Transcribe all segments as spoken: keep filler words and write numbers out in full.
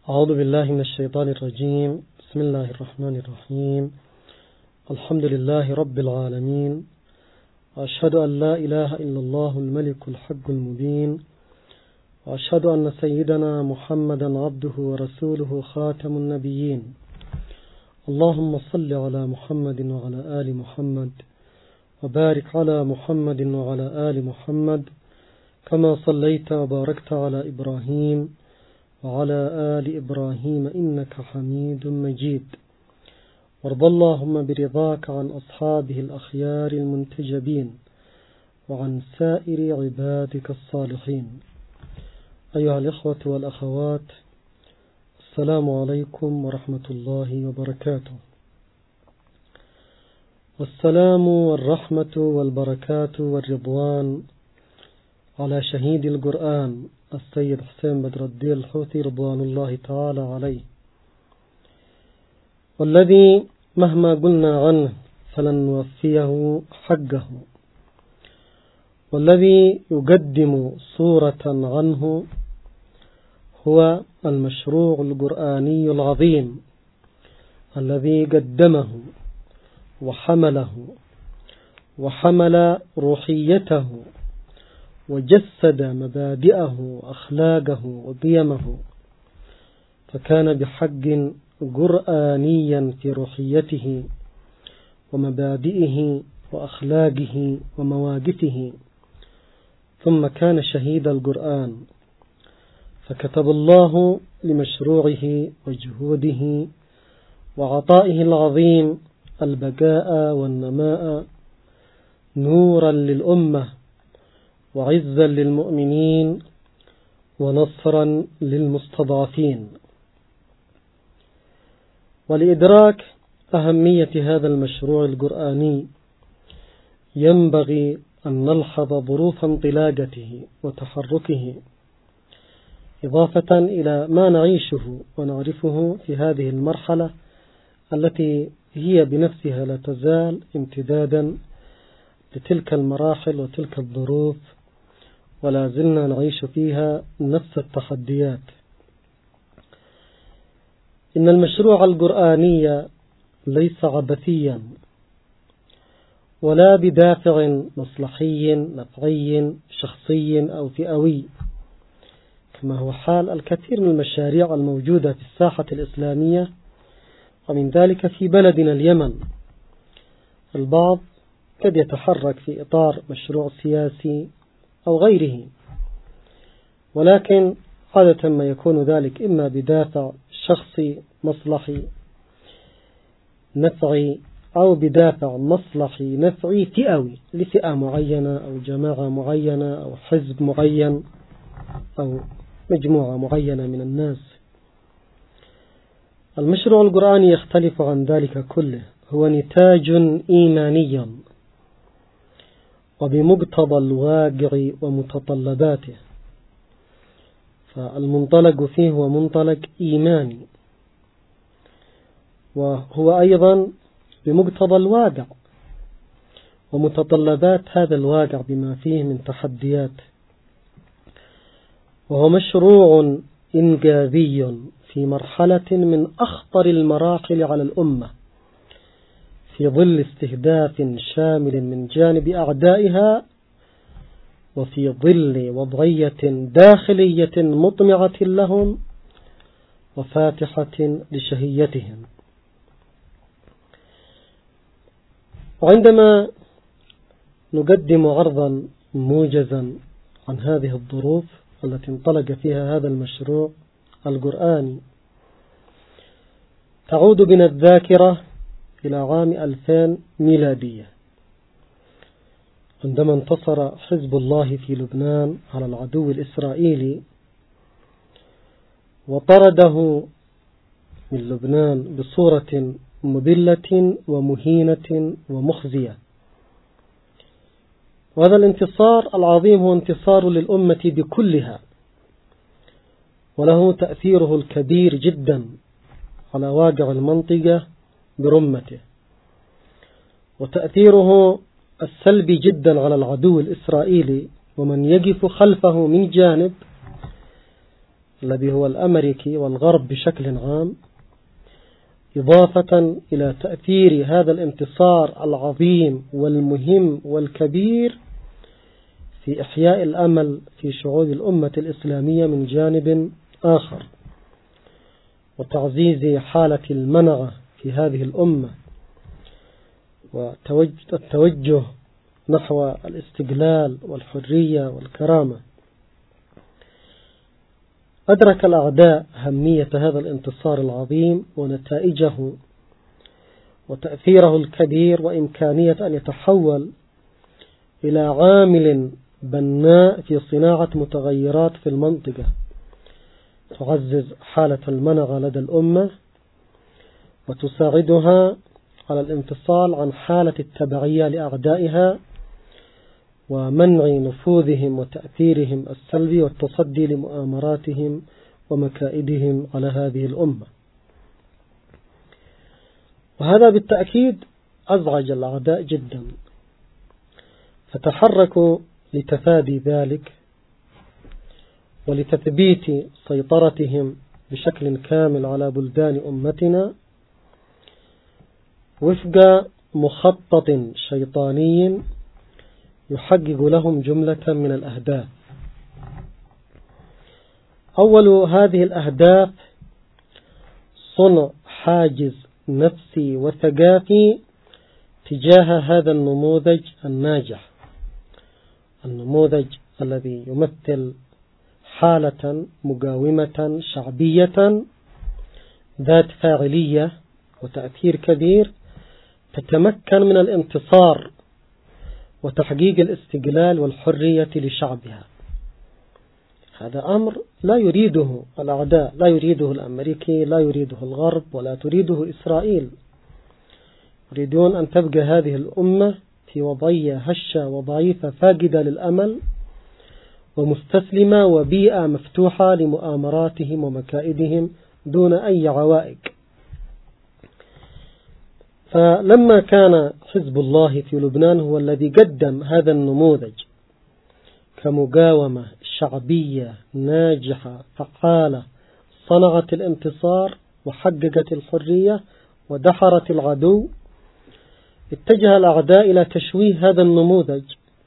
أعوذ بالله من الشيطان الرجيم. بسم الله الرحمن الرحيم. الحمد لله رب العالمين، وأشهد أن لا إله إلا الله الملك الحق المبين، وأشهد أن سيدنا محمدا عبده ورسوله خاتم النبيين. اللهم صل على محمد وعلى آل محمد، وبارك على محمد وعلى آل محمد كما صليت وباركت على إبراهيم وعلى آل إبراهيم إنك حميد مجيد. وارض اللهم برضاك عن أصحابه الأخيار المنتجبين وعن سائر عبادك الصالحين. أيها الإخوة والأخوات، السلام عليكم ورحمة الله وبركاته. والسلام والرحمة والبركات والرضوان على شهيد القرآن السيد حسين بدر الدين الحوثي رضوان الله تعالى عليه، والذي مهما قلنا عنه فلن نوفيه حقه، والذي يقدم صورة عنه هو المشروع القرآني العظيم الذي قدمه وحمله وحمل روحيته وجسد مبادئه وأخلاقه وقيمه، فكان بحق قرآنيا في روحيته ومبادئه وأخلاقه ومواقفه، ثم كان شهيد القرآن، فكتب الله لمشروعه وجهوده وعطائه العظيم البقاء والنماء نورا للأمة وعزا للمؤمنين ونصرا للمستضعفين. ولإدراك أهمية هذا المشروع القرآني ينبغي أن نلحظ ظروف انطلاقته وتحركه، إضافة إلى ما نعيشه ونعرفه في هذه المرحلة التي هي بنفسها لا تزال امتدادا لتلك المراحل وتلك الظروف، ولا زلنا نعيش فيها نفس التحديات. إن المشروع القرآني ليس عبثيا ولا بدافع مصلحي نفعي شخصي أو فئوي، كما هو حال الكثير من المشاريع الموجودة في الساحة الإسلامية، ومن ذلك في بلدنا اليمن. البعض قد يتحرك في إطار مشروع سياسي أو غيره، ولكن عادة ما يكون ذلك إما بدافع شخصي مصلحي نفعي، أو بدافع مصلحي نفعي فئوي لفئة معينة أو جماعة معينة أو حزب معين أو مجموعة معينة من الناس. المشروع القرآني يختلف عن ذلك كله، هو نتاج إيماني وبمقتضى الواقع ومتطلباته، فالمنطلق فيه هو منطلق إيماني، وهو أيضا بمقتضى الواقع ومتطلبات هذا الواقع بما فيه من تحديات، وهو مشروع إنقاذي في مرحلة من أخطر المراحل على الأمة، في ظل استهداف شامل من جانب أعدائها، وفي ظل وضعية داخلية مطمعة لهم وفاتحة لشهيتهم. وعندما نقدم عرضا موجزا عن هذه الظروف التي انطلق فيها هذا المشروع القرآني، تعود بنا الذاكرة إلى عام ألفين ميلادية، عندما انتصر حزب الله في لبنان على العدو الإسرائيلي وطرده من لبنان بصورة مذلة ومهينة ومخزية. وهذا الانتصار العظيم هو انتصار للأمة بكلها، وله تأثيره الكبير جدا على واقع المنطقة برمته، وتأثيره السلبي جدا على العدو الإسرائيلي ومن يقف خلفه من جانب الذي هو الأمريكي والغرب بشكل عام، إضافة إلى تأثير هذا الانتصار العظيم والمهم والكبير في إحياء الأمل في شعوب الأمة الإسلامية من جانب آخر، وتعزيز حالة المنعة في هذه الأمة، والتوجه نحو الاستقلال والحرية والكرامة. أدرك الأعداء أهمية هذا الانتصار العظيم ونتائجه وتأثيره الكبير، وإمكانية أن يتحول إلى عامل بناء في صناعة متغيرات في المنطقة تعزز حالة المنعة لدى الأمة وتساعدها على الانفصال عن حالة التبعية لأعدائها ومنع نفوذهم وتأثيرهم السلبي والتصدي لمؤامراتهم ومكائدهم على هذه الأمة. وهذا بالتأكيد أزعج الأعداء جدا، فتحركوا لتفادي ذلك ولتثبيت سيطرتهم بشكل كامل على بلدان أمتنا وفق مخطط شيطاني يحقق لهم جملة من الأهداف. أول هذه الأهداف صنع حاجز نفسي وثقافي تجاه هذا النموذج الناجح، النموذج الذي يمثل حالة مقاومة شعبية ذات فاعلية وتأثير كبير تتمكن من الانتصار وتحقيق الاستقلال والحرية لشعبها. هذا أمر لا يريده الأعداء، لا يريده الأمريكي، لا يريده الغرب، ولا تريده إسرائيل. يريدون أن تبقى هذه الأمة في وضعية هشة وضعيفة فاقدة للأمل ومستسلمة وبيئة مفتوحة لمؤامراتهم ومكائدهم دون أي عوائق. فلما كان حزب الله في لبنان هو الذي قدم هذا النموذج كمقاومة شعبية ناجحة فعالة صنعت الانتصار وحققت الحرية ودحرت العدو، اتجه الأعداء إلى تشويه هذا النموذج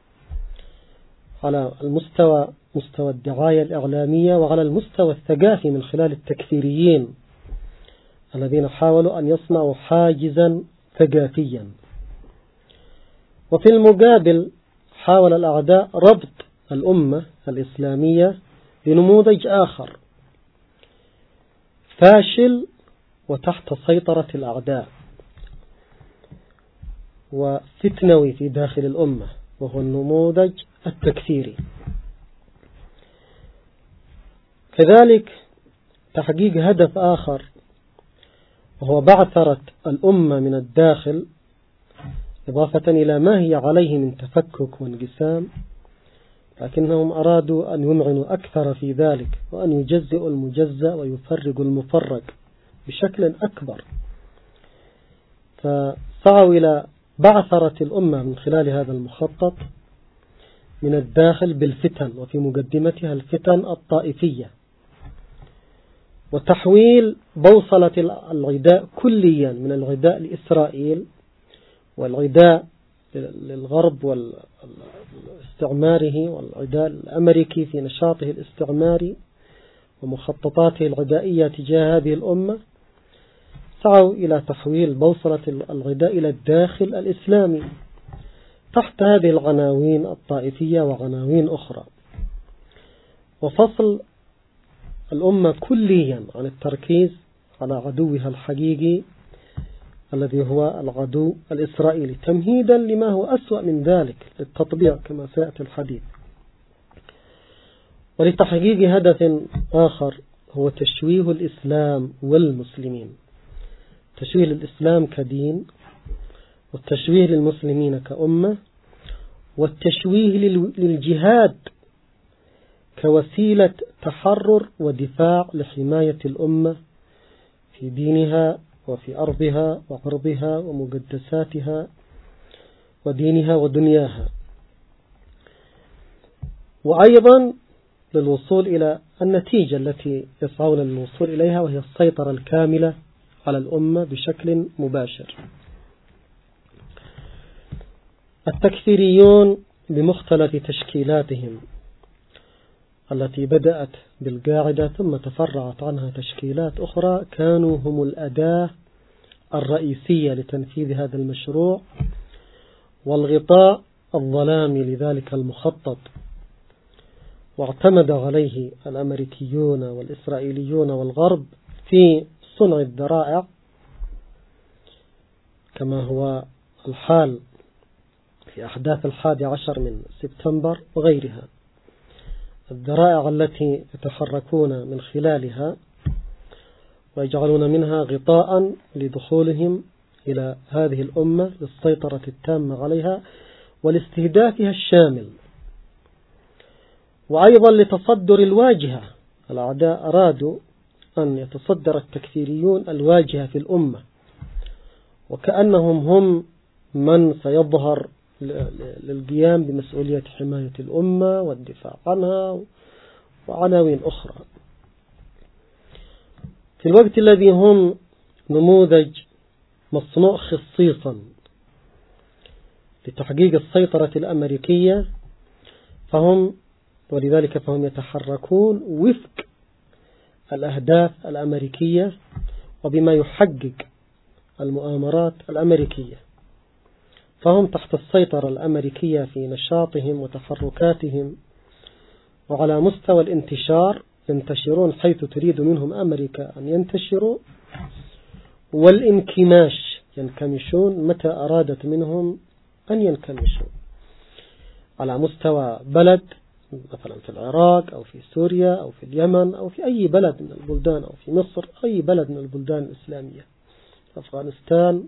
على المستوى مستوى الدعاية الإعلامية وعلى المستوى الثقافي من خلال التكفيريين الذين حاولوا أن يصنعوا حاجزا ثقافيا. وفي المقابل حاول الأعداء ربط الأمة الإسلامية بنموذج آخر فاشل وتحت سيطرة الأعداء وفتنوي في داخل الأمة، وهو النموذج التكفيري. كذلك تحقيق هدف آخر وهو بعثرة الأمة من الداخل، إضافة إلى ما هي عليه من تفكك وانقسام، لكنهم أرادوا أن يمعنوا أكثر في ذلك وأن يجزئوا المجزأ ويفرقوا المفرق بشكل أكبر، فسعوا إلى بعثرة الأمة من خلال هذا المخطط من الداخل بالفتن، وفي مقدمتها الفتن الطائفية، وتحويل بوصلة العداء كليا من العداء لإسرائيل والعداء للغرب والاستعماره والعداء الأمريكي في نشاطه الاستعماري ومخططاته العدائية تجاه هذه الأمة. سعوا إلى تحويل بوصلة العداء إلى الداخل الإسلامي تحت هذه العناوين الطائفية وعناوين أخرى، وفصل الأمة كليا عن التركيز على عدوها الحقيقي الذي هو العدو الإسرائيلي، تمهيدا لما هو أسوأ من ذلك للتطبيع كما سيأتي الحديث. ولتحقيق هدف آخر هو تشويه الإسلام والمسلمين، تشويه الإسلام كدين، والتشويه للمسلمين كأمة، والتشويه للجهاد كوسيلة تحرر ودفاع لحماية الأمة في دينها وفي أرضها وعرضها ومقدساتها ودينها ودنياها، وأيضا للوصول إلى النتيجة التي يسعون للوصول إليها، وهي السيطرة الكاملة على الأمة بشكل مباشر. التكفيريون بمختلف تشكيلاتهم التي بدأت بالقاعدة ثم تفرعت عنها تشكيلات أخرى، كانوا هم الأداة الرئيسية لتنفيذ هذا المشروع والغطاء الظلامي لذلك المخطط، واعتمد عليه الأمريكيون والإسرائيليون والغرب في صنع الذرائع كما هو الحال في أحداث الحادي عشر من سبتمبر وغيرها. الذرائع التي يتحركون من خلالها ويجعلون منها غطاء لدخولهم إلى هذه الأمة للسيطرة التامة عليها ولاستهدافها الشامل، وأيضا لتصدر الواجهة. الأعداء أرادوا أن يتصدر التكفيريون الواجهة في الأمة، وكأنهم هم من سيظهر للقيام بمسؤولية حماية الأمة والدفاع عنها وعناوين أخرى، في الوقت الذي هم نموذج مصنوع خصيصا لتحقيق السيطرة الأمريكية، فهم ولذلك فهم يتحركون وفق الأهداف الأمريكية وبما يحقق المؤامرات الأمريكية، فهم تحت السيطرة الأمريكية في نشاطهم وتحركاتهم، وعلى مستوى الانتشار ينتشرون حيث تريد منهم أمريكا أن ينتشروا، والانكماش ينكمشون متى أرادت منهم أن ينكمشوا على مستوى بلد مثلا في العراق أو في سوريا أو في اليمن أو في أي بلد من البلدان أو في مصر، أي بلد من البلدان الإسلامية، أفغانستان.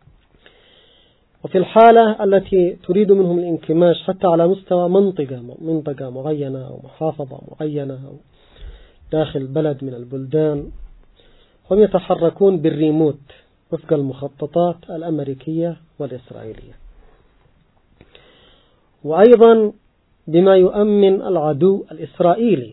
وفي الحالة التي تريد منهم الانكماش حتى على مستوى منطقة منطقة معينة أو محافظة معينة أو داخل بلد من البلدان، هم يتحركون بالريموت وفق المخططات الأمريكية والإسرائيلية. وأيضا بما يؤمن العدو الإسرائيلي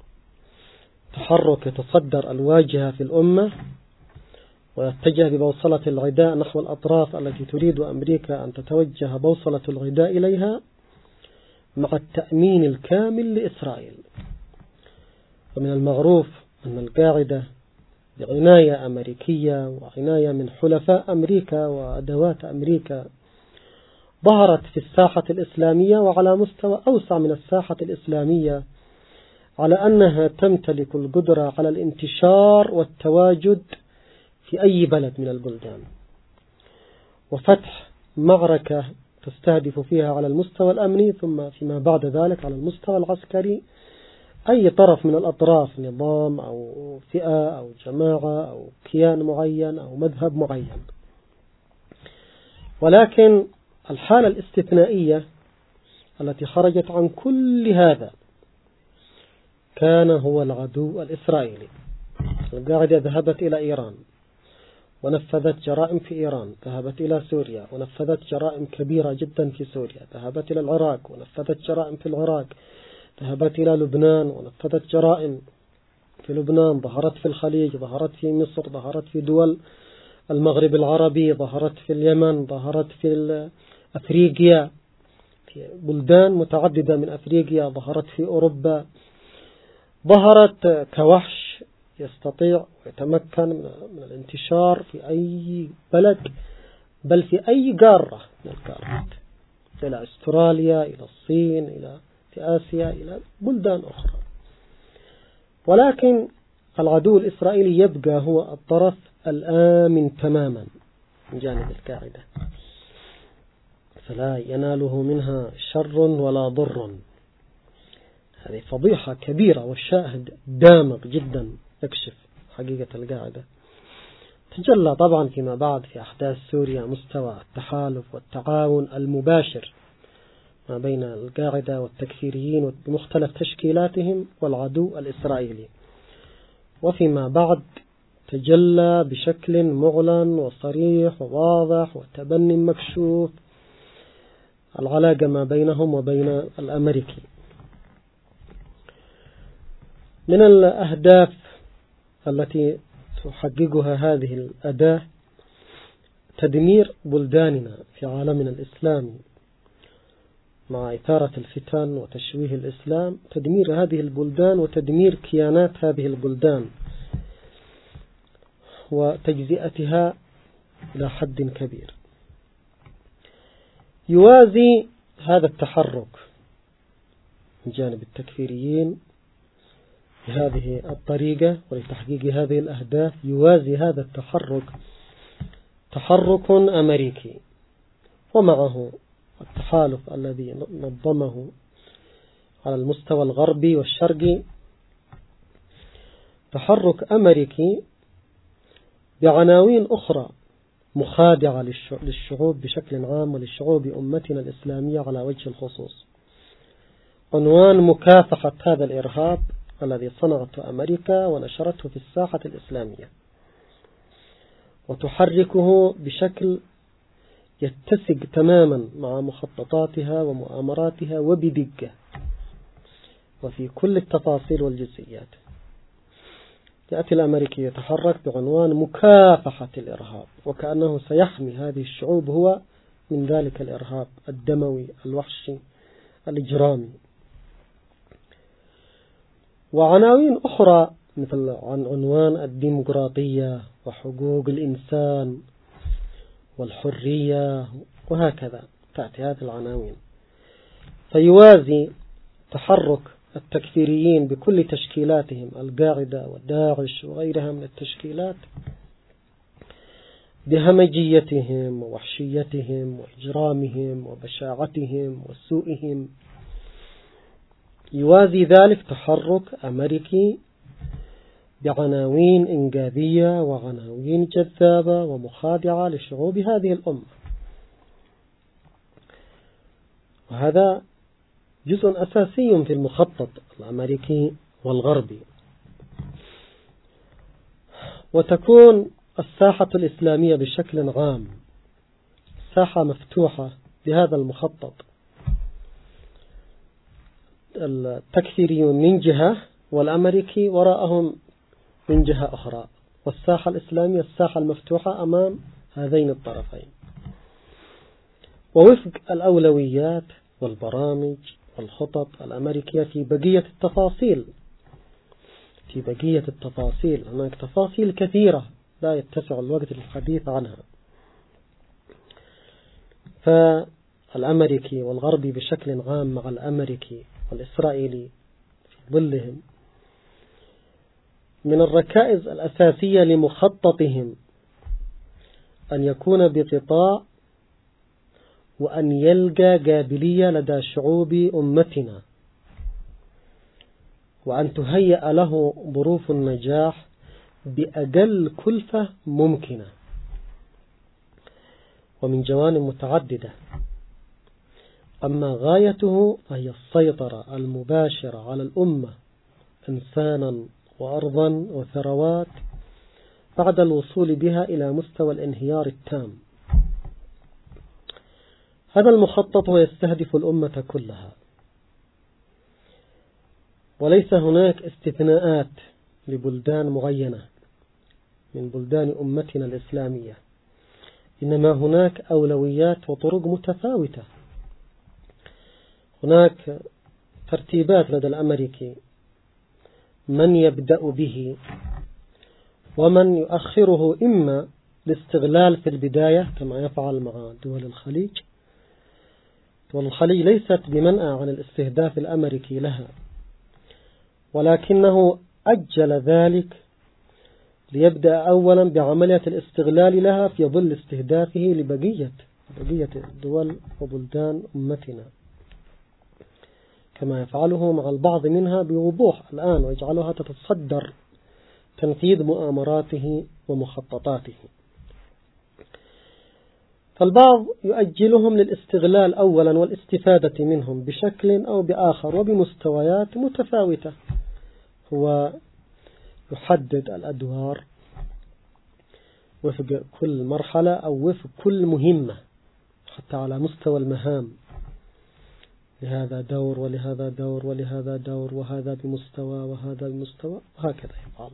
تحرك يتصدر الواجهة في الأمة ويتجه ببوصلة العداء نحو الأطراف التي تريد أمريكا أن تتوجه بوصلة العداء إليها، مع التأمين الكامل لإسرائيل. ومن المعروف أن القاعدة بعناية أمريكية وعناية من حلفاء أمريكا وأدوات أمريكا ظهرت في الساحة الإسلامية وعلى مستوى أوسع من الساحة الإسلامية، على أنها تمتلك القدرة على الانتشار والتواجد في أي بلد من البلدان، وفتح معركة تستهدف فيها على المستوى الأمني ثم فيما بعد ذلك على المستوى العسكري أي طرف من الأطراف، نظام أو فئة أو جماعة أو كيان معين أو مذهب معين. ولكن الحالة الاستثنائية التي خرجت عن كل هذا كان هو العدو الإسرائيلي. القاعدة ذهبت إلى إيران ونفذت جرائم في إيران، ذهبت إلى سوريا ونفذت جرائم كبيرة جدا في سوريا، ذهبت إلى العراق ونفذت جرائم في العراق، ذهبت إلى لبنان ونفذت جرائم في لبنان، ظهرت في الخليج، ظهرت في مصر، ظهرت في دول المغرب العربي، ظهرت في اليمن، ظهرت في أفريقيا، في بلدان متعددة من أفريقيا، ظهرت في أوروبا، ظهرت كوحش يستطيع ويتمكن من الانتشار في أي بلد بل في أي قارة من القارات، إلى أستراليا، إلى الصين، إلى في آسيا، إلى بلدان أخرى. ولكن العدو الإسرائيلي يبقى هو الطرف الآمن تماما من جانب القاعدة، فلا يناله منها شر ولا ضر. هذه فضيحة كبيرة، والشاهد دامغ جدا يكشف حقيقة القاعدة. تجلى طبعا فيما بعد في أحداث سوريا مستوى التحالف والتعاون المباشر ما بين القاعدة والتكفيريين بمختلف تشكيلاتهم والعدو الإسرائيلي، وفيما بعد تجلى بشكل معلن وصريح وواضح وتبني مكشوف العلاقة ما بينهم وبين الأمريكي. من الأهداف التي تحققها هذه الأداة تدمير بلداننا في عالمنا الإسلامي مع إثارة الفتن وتشويه الإسلام، تدمير هذه البلدان وتدمير كيانات هذه البلدان وتجزئتها إلى حد كبير. يوازي هذا التحرك من جانب التكفيريين بهذه الطريقة ولتحقيق هذه الأهداف، يوازي هذا التحرك تحرك أمريكي ومعه التحالف الذي نظمه على المستوى الغربي والشرقي، تحرك أمريكي بعناوين أخرى مخادعة للشعوب بشكل عام وللشعوب أمتنا الإسلامية على وجه الخصوص. عنوان مكافحة هذا الإرهاب الذي صنعته أمريكا ونشرته في الساحة الإسلامية، وتحركه بشكل يتسق تماما مع مخططاتها ومؤامراتها وبدقة وفي كل التفاصيل والجزئيات. يأتي الأمريكي يتحرك بعنوان مكافحة الإرهاب، وكأنه سيحمي هذه الشعوب هو من ذلك الإرهاب الدموي الوحشي الإجرامي. وعناوين أخرى مثل عن عنوان الديمقراطية وحقوق الإنسان والحرية وهكذا تأتي هذه العناوين. فيوازي تحرك التكفيريين بكل تشكيلاتهم، القاعدة والداعش وغيرها من التشكيلات، بهمجيتهم ووحشيتهم وإجرامهم وبشاعتهم وسوءهم. يوازي ذلك تحرك أمريكي بعناوين إنجابية وعناوين جذابة ومخادعة لشعوب هذه الأمة، وهذا جزء أساسي في المخطط الأمريكي والغربي. وتكون الساحة الإسلامية بشكل عام ساحة مفتوحة بهذا المخطط، التكفيريون من جهة والأمريكي وراءهم من جهة أخرى، والساحة الإسلامية الساحة المفتوحة أمام هذين الطرفين، ووفق الأولويات والبرامج والخطط الأمريكية في بقية التفاصيل. في بقية التفاصيل هناك تفاصيل كثيرة لا يتسع الوقت للحديث عنها. فالأمريكي والغربي بشكل عام مع الأمريكي والإسرائيلي في ظلهم من الركائز الأساسية لمخططهم أن يكون بغطاء وأن يلقى قابلية لدى شعوب أمتنا، وأن تهيأ له ظروف النجاح بأقل كلفة ممكنة ومن جوانب متعددة. أما غايته فهي السيطرة المباشرة على الأمة إنسانا وأرضا وثروات بعد الوصول بها إلى مستوى الانهيار التام. هذا المخطط يستهدف الأمة كلها، وليس هناك استثناءات لبلدان معينة من بلدان أمتنا الإسلامية، إنما هناك أولويات وطرق متفاوتة. هناك ترتيبات لدى الأمريكي من يبدأ به ومن يؤخره، إما الاستغلال في البداية كما يفعل مع دول الخليج. دول الخليج ليست بمنأى عن الاستهداف الأمريكي لها، ولكنه أجل ذلك ليبدأ أولا بعملية الاستغلال لها في ظل استهدافه لبقية بقية دول وبلدان أمتنا، كما يفعله مع البعض منها بوضوح الآن، ويجعلها تتصدر تنفيذ مؤامراته ومخططاته. فالبعض يؤجلهم للاستغلال أولا والاستفادة منهم بشكل أو بآخر وبمستويات متفاوتة. هو يحدد الأدوار وفق كل مرحلة أو وفق كل مهمة حتى على مستوى المهام، لهذا دور ولهذا دور ولهذا دور، وهذا بمستوى وهذا بمستوى، وهكذا يفعل.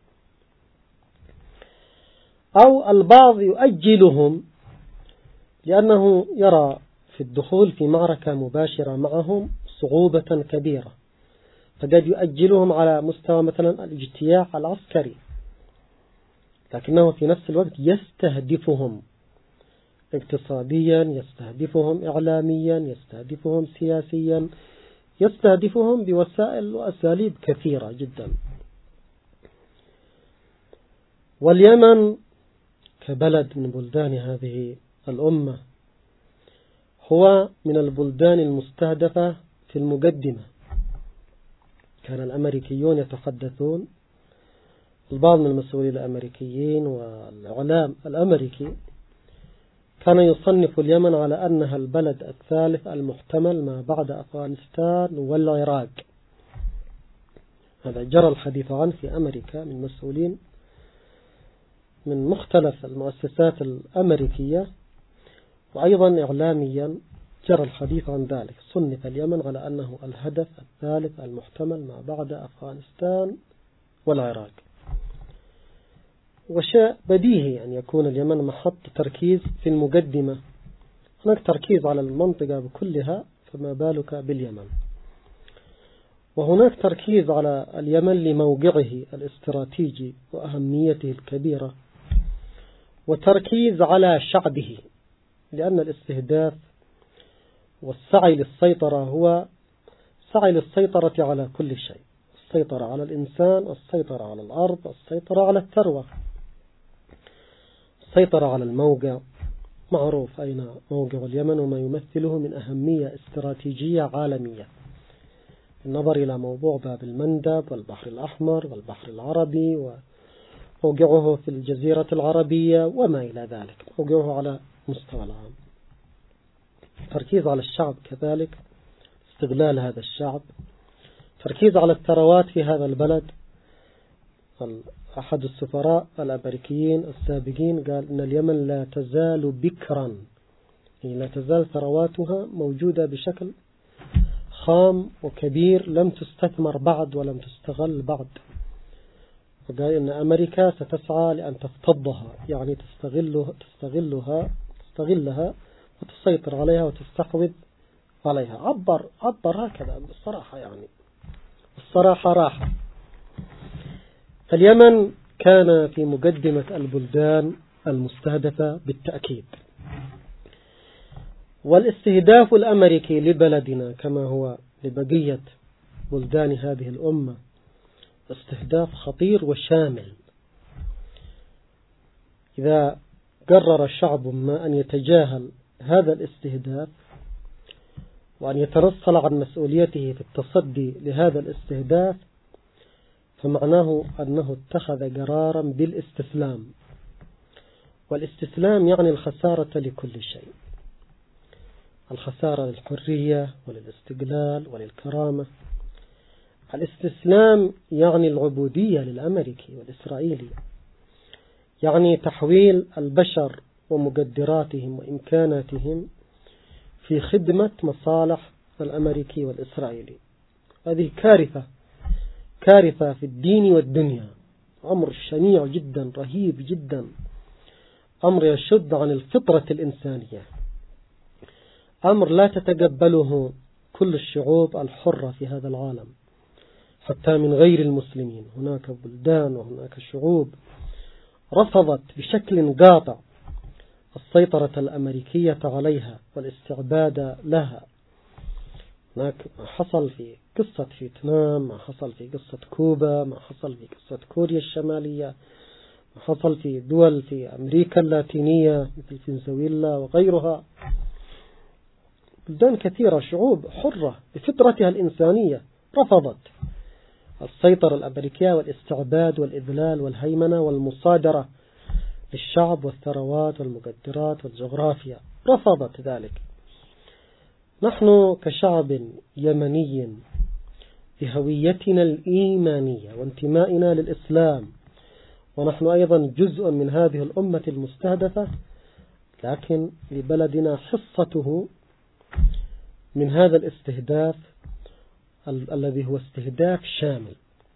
أو البعض يؤجلهم لأنه يرى في الدخول في معركة مباشرة معهم صعوبة كبيرة، فقد يؤجلهم على مستوى مثلا الاجتياح العسكري، لكنه في نفس الوقت يستهدفهم اقتصاديا، يستهدفهم إعلاميا، يستهدفهم سياسيا، يستهدفهم بوسائل وأساليب كثيرة جدا. واليمن كبلد من بلدان هذه الأمة هو من البلدان المستهدفة في المقدمة. كان الأمريكيون يتحدثون، البعض من المسؤولين الأمريكيين والإعلام الأمريكي كان يصنف اليمن على أنها البلد الثالث المحتمل ما بعد أفغانستان والعراق. هذا جرى الحديث عنه في أمريكا من مسؤولين من مختلف المؤسسات الأمريكية، وأيضا إعلاميا جرى الحديث عن ذلك. صنف اليمن على أنه الهدف الثالث المحتمل ما بعد أفغانستان والعراق. وشيء بديهي أن يكون اليمن محط تركيز في المقدمة، هناك تركيز على المنطقة بكلها، فما بالك باليمن. وهناك تركيز على اليمن لموقعه الاستراتيجي وأهميته الكبيرة، وتركيز على شعبه، لأن الاستهداف والسعي للسيطرة هو سعي للسيطرة على كل شيء، السيطرة على الإنسان، السيطرة على الأرض، السيطرة على الثروة، السيطرة على الموقع. معروف أين موقع اليمن وما يمثله من أهمية استراتيجية عالمية، النظر إلى موضوع باب المندب والبحر الأحمر والبحر العربي، وموقعه في الجزيرة العربية وما إلى ذلك، موقعه على مستوى العام. تركيز على الشعب كذلك، استغلال هذا الشعب، تركيز على الثروات في هذا البلد. أحد السفراء الأمريكيين السابقين قال إن اليمن لا تزال بكرا، يعني لا تزال ثرواتها موجودة بشكل خام وكبير، لم تستثمر بعد ولم تستغل بعد. وقال إن أمريكا ستسعى لأن تفتضها، يعني تستغلها تستغلها تستغلها وتسيطر عليها وتستحوذ عليها. عبر عبر هكذا بالصراحة، يعني الصراحة راحة. اليمن كان في مقدمة البلدان المستهدفة بالتأكيد. والاستهداف الأمريكي لبلدنا كما هو لبقية بلدان هذه الأمة استهداف خطير وشامل. إذا قرر الشعب ما أن يتجاهل هذا الاستهداف وأن يترسل عن مسؤوليته في التصدي لهذا الاستهداف، فمعناه أنه اتخذ قرارا بالاستسلام. والاستسلام يعني الخسارة لكل شيء، الخسارة للحرية وللاستقلال وللكرامة. الاستسلام يعني العبودية للأمريكي والإسرائيلي، يعني تحويل البشر ومقدراتهم وإمكاناتهم في خدمة مصالح الأمريكي والإسرائيلي. هذه كارثة، كارثة في الدين والدنيا، أمر شنيع جدا، رهيب جدا، أمر يشد عن الفطرة الإنسانية، أمر لا تتقبله كل الشعوب الحرة في هذا العالم حتى من غير المسلمين. هناك بلدان وهناك شعوب رفضت بشكل قاطع السيطرة الأمريكية عليها والاستعباد لها. هناك ما حصل في قصة فيتنام، ما حصل في قصة كوبا، ما حصل في قصة كوريا الشمالية، ما حصل في دول في أمريكا اللاتينية مثل فنزويلا وغيرها. بلدان كثيرة، شعوب حرة بفطرتها الإنسانية، رفضت السيطرة الأمريكية والاستعباد والإذلال والهيمنة والمصادرة للشعب والثروات والمقدرات والجغرافيا، رفضت ذلك. نحن كشعب يمني بهويتنا الإيمانية وانتمائنا للإسلام، ونحن أيضا جزء من هذه الأمة المستهدفة، لكن لبلدنا حصته من هذا الاستهداف ال الذي هو استهداف شامل.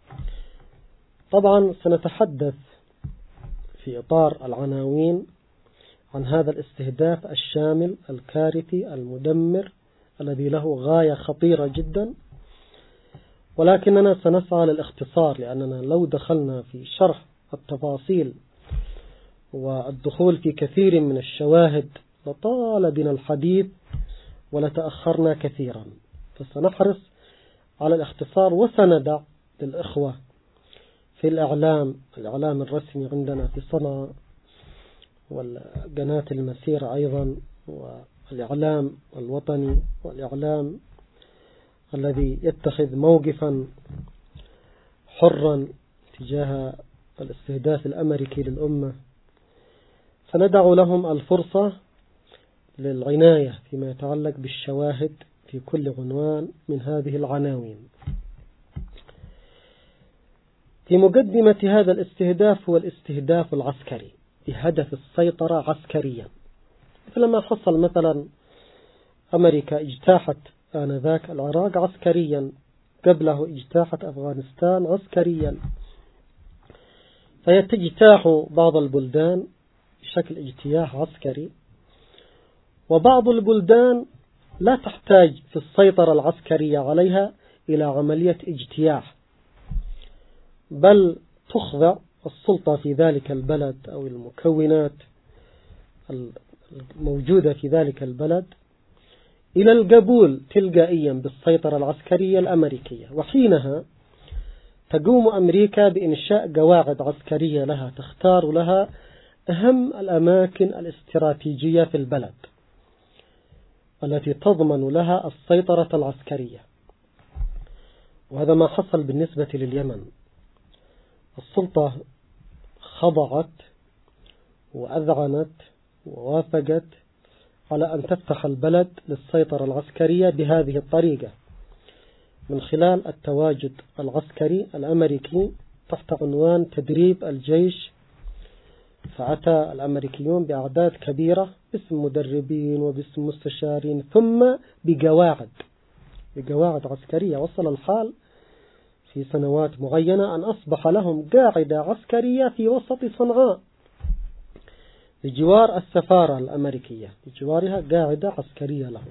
طبعا سنتحدث في إطار العناوين عن هذا الاستهداف الشامل الكارثي المدمر الذي له غاية خطيرة جدا، ولكننا سنسعى للاختصار، لأننا لو دخلنا في شرح التفاصيل والدخول في كثير من الشواهد لطال بنا الحديث ولتأخرنا كثيرا، فسنحرص على الاختصار، وسندع للإخوة في الإعلام الإعلام الرسمي عندنا في صنعاء والقناة المسيرة أيضا، والإعلام الوطني والإعلام الذي يتخذ موقفا حرا تجاه الاستهداف الأمريكي للأمة، فندع لهم الفرصة للعناية فيما يتعلق بالشواهد في كل عنوان من هذه العناوين. في مقدمة هذا الاستهداف هو الاستهداف العسكري بهدف السيطرة عسكريا، مثل ما حصل مثلا أمريكا اجتاحت آنذاك العراق عسكريا، قبله اجتاحت أفغانستان عسكريا، فيتجتاح بعض البلدان بشكل اجتياح عسكري، وبعض البلدان لا تحتاج في السيطرة العسكرية عليها إلى عملية اجتياح، بل تخضع السلطة في ذلك البلد أو المكونات الموجودة في ذلك البلد إلى القبول تلقائيا بالسيطرة العسكرية الأمريكية، وحينها تقوم أمريكا بإنشاء قواعد عسكرية لها تختار لها أهم الأماكن الاستراتيجية في البلد التي تضمن لها السيطرة العسكرية. وهذا ما حصل بالنسبة لليمن. السلطة خضعت وأذعنت ووافقت على أن تفتح البلد للسيطرة العسكرية بهذه الطريقة، من خلال التواجد العسكري الأمريكي تحت عنوان تدريب الجيش. فأتى الأمريكيون بأعداد كبيرة باسم مدربين وباسم مستشارين، ثم بقواعد بقواعد عسكرية. وصل الحال في سنوات معينة أن أصبح لهم قاعدة عسكرية في وسط صنعاء بجوار السفارة الأمريكية، بجوارها قاعدة عسكرية لهم،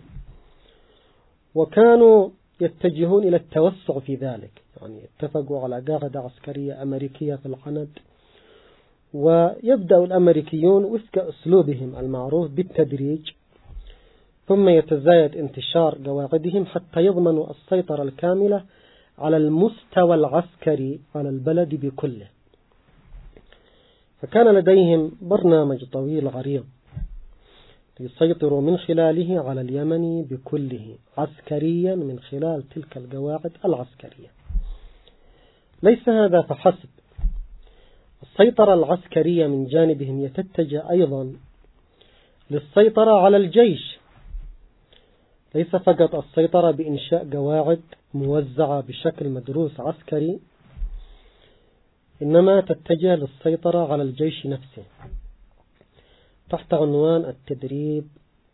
وكانوا يتجهون إلى التوسع في ذلك، يعني اتفقوا على قاعدة عسكرية أمريكية في العند، ويبدأ الأمريكيون وفق أسلوبهم المعروف بالتدريج، ثم يتزايد انتشار قواعدهم حتى يضمنوا السيطرة الكاملة على المستوى العسكري على البلد بكله. فكان لديهم برنامج طويل عريض ليسيطروا من خلاله على اليمن بكله عسكريا من خلال تلك القواعد العسكرية. ليس هذا فحسب، السيطرة العسكرية من جانبهم تتجه أيضا للسيطرة على الجيش، ليس فقط السيطرة بإنشاء قواعد موزعة بشكل مدروس عسكري، إنما تتجه للسيطرة على الجيش نفسه تحت عنوان التدريب،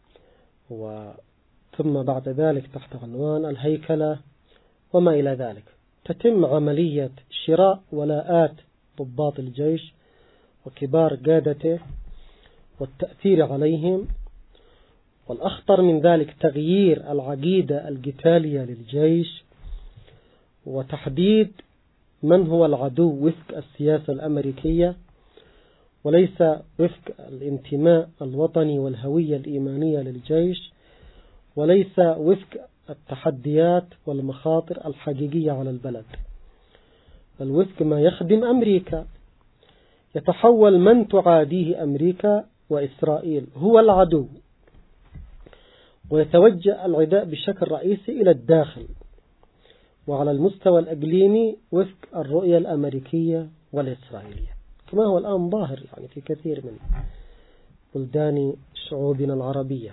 وثم بعد ذلك تحت عنوان الهيكلة وما إلى ذلك. تتم عملية شراء ولاءات ضباط الجيش وكبار قادته والتأثير عليهم، والأخطر من ذلك تغيير العقيدة القتالية للجيش وتحديد من هو العدو وفق السياسة الأمريكية وليس وفق الانتماء الوطني والهوية الإيمانية للجيش، وليس وفق التحديات والمخاطر الحقيقية على البلد، بل وفق ما يخدم أمريكا. يتحول من تعاديه أمريكا وإسرائيل هو العدو، ويتوجه العداء بشكل رئيسي إلى الداخل وعلى المستوى الإقليمي وفق الرؤية الأمريكية والإسرائيلية، كما هو الآن ظاهر يعني في كثير من بلدان شعوبنا العربية.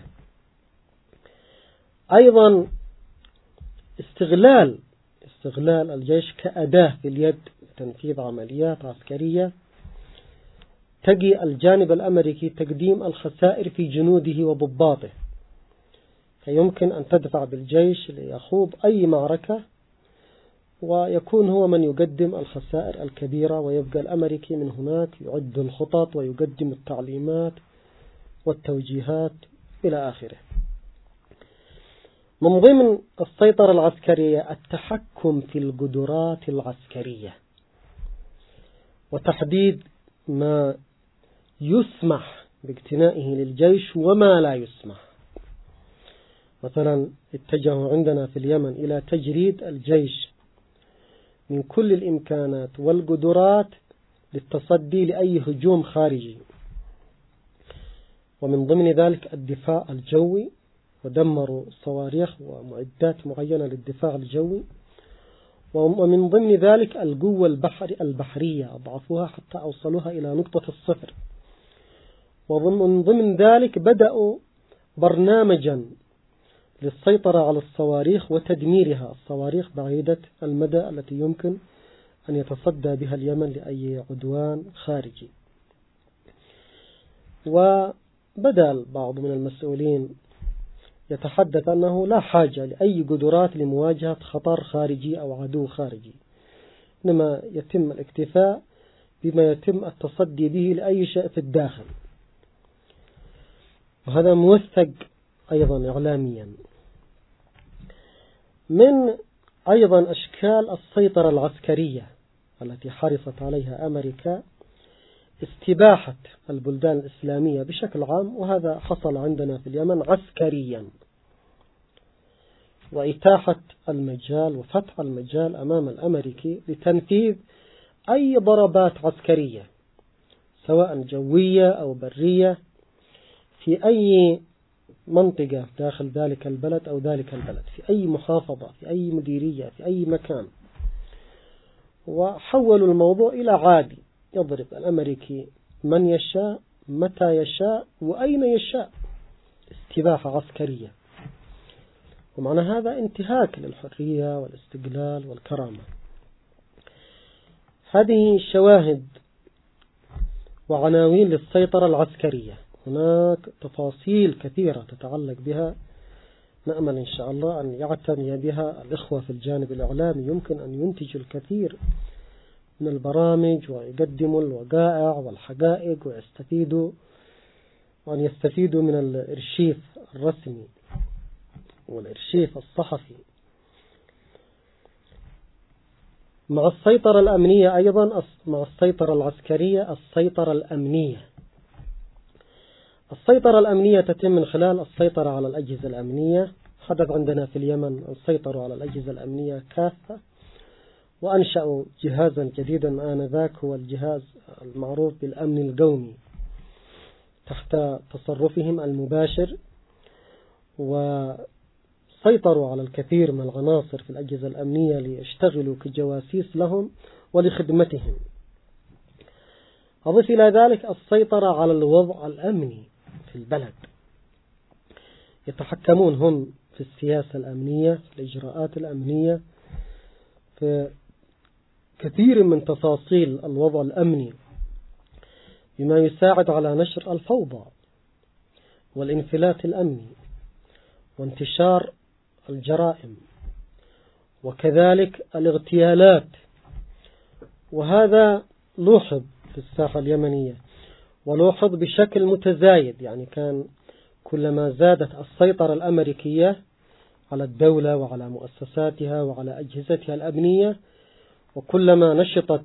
أيضا استغلال استغلال الجيش كأداة في اليد لتنفيذ عمليات عسكرية تجي الجانب الأمريكي تقديم الخسائر في جنوده وضباطه، فيمكن أن تدفع بالجيش ليخوض أي معركة، ويكون هو من يقدم الخسائر الكبيرة، ويبقى الأمريكي من هناك يعد الخطط ويقدم التعليمات والتوجيهات إلى آخره. من ضمن السيطرة العسكرية التحكم في القدرات العسكرية، وتحديد ما يسمح باقتنائه للجيش وما لا يسمح. مثلا اتجهوا عندنا في اليمن إلى تجريد الجيش من كل الإمكانات والقدرات للتصدي لأي هجوم خارجي، ومن ضمن ذلك الدفاع الجوي، ودمروا صواريخ ومعدات معينة للدفاع الجوي. ومن ضمن ذلك القوة البحر البحرية، أضعفوها حتى أوصلوها إلى نقطة الصفر. ومن ضمن ذلك بدأوا برنامجا للسيطرة على الصواريخ وتدميرها، الصواريخ بعيدة المدى التي يمكن أن يتصدى بها اليمن لأي عدوان خارجي. وبدأ البعض من المسؤولين يتحدث أنه لا حاجة لأي قدرات لمواجهة خطر خارجي أو عدو خارجي، إنما يتم الاكتفاء بما يتم التصدي به لأي شيء في الداخل. وهذا موثق أيضا إعلاميا. من أيضا أشكال السيطرة العسكرية التي حرصت عليها أمريكا استباحة البلدان الإسلامية بشكل عام، وهذا حصل عندنا في اليمن عسكريا، وإتاحة المجال وفتح المجال أمام الأمريكي لتنفيذ أي ضربات عسكرية سواء جوية أو برية في أي منطقة داخل ذلك البلد أو ذلك البلد، في أي محافظة، في أي مديرية، في أي مكان. وحولوا الموضوع إلى عادي، يضرب الأمريكي من يشاء متى يشاء وأين يشاء، استباحة عسكرية. ومعنى هذا انتهاك للحرية والاستقلال والكرامة. هذه شواهد وعناوين للسيطرة العسكرية. هناك تفاصيل كثيرة تتعلق بها، نأمل إن شاء الله أن يعتني بها الإخوة في الجانب الإعلامي. يمكن أن ينتجوا الكثير من البرامج ويقدموا الوقائع والحقائق ويستفيدوا وأن يستفيدوا من الإرشيف الرسمي والإرشيف الصحفي. مع السيطرة الأمنية أيضا، مع السيطرة العسكرية السيطرة الأمنية. السيطرة الأمنية تتم من خلال السيطرة على الأجهزة الأمنية. حدث عندنا في اليمن السيطرة على الأجهزة الأمنية كافة، وأنشأوا جهازا جديدا آنذاك هو الجهاز المعروف بالأمن القومي، تحت تصرفهم المباشر، وسيطروا على الكثير من العناصر في الأجهزة الأمنية ليشتغلوا كجواسيس لهم ولخدمتهم. أضف إلى ذلك السيطرة على الوضع الأمني في البلد، يتحكمون هم في السياسة الأمنية، في الإجراءات الأمنية، في كثير من تفاصيل الوضع الأمني، بما يساعد على نشر الفوضى والانفلات الأمني وانتشار الجرائم وكذلك الاغتيالات. وهذا لوحظ في الساحة اليمنية، ولوحظ بشكل متزايد. يعني كان كلما زادت السيطرة الأمريكية على الدولة وعلى مؤسساتها وعلى أجهزتها الأمنية، وكلما نشطت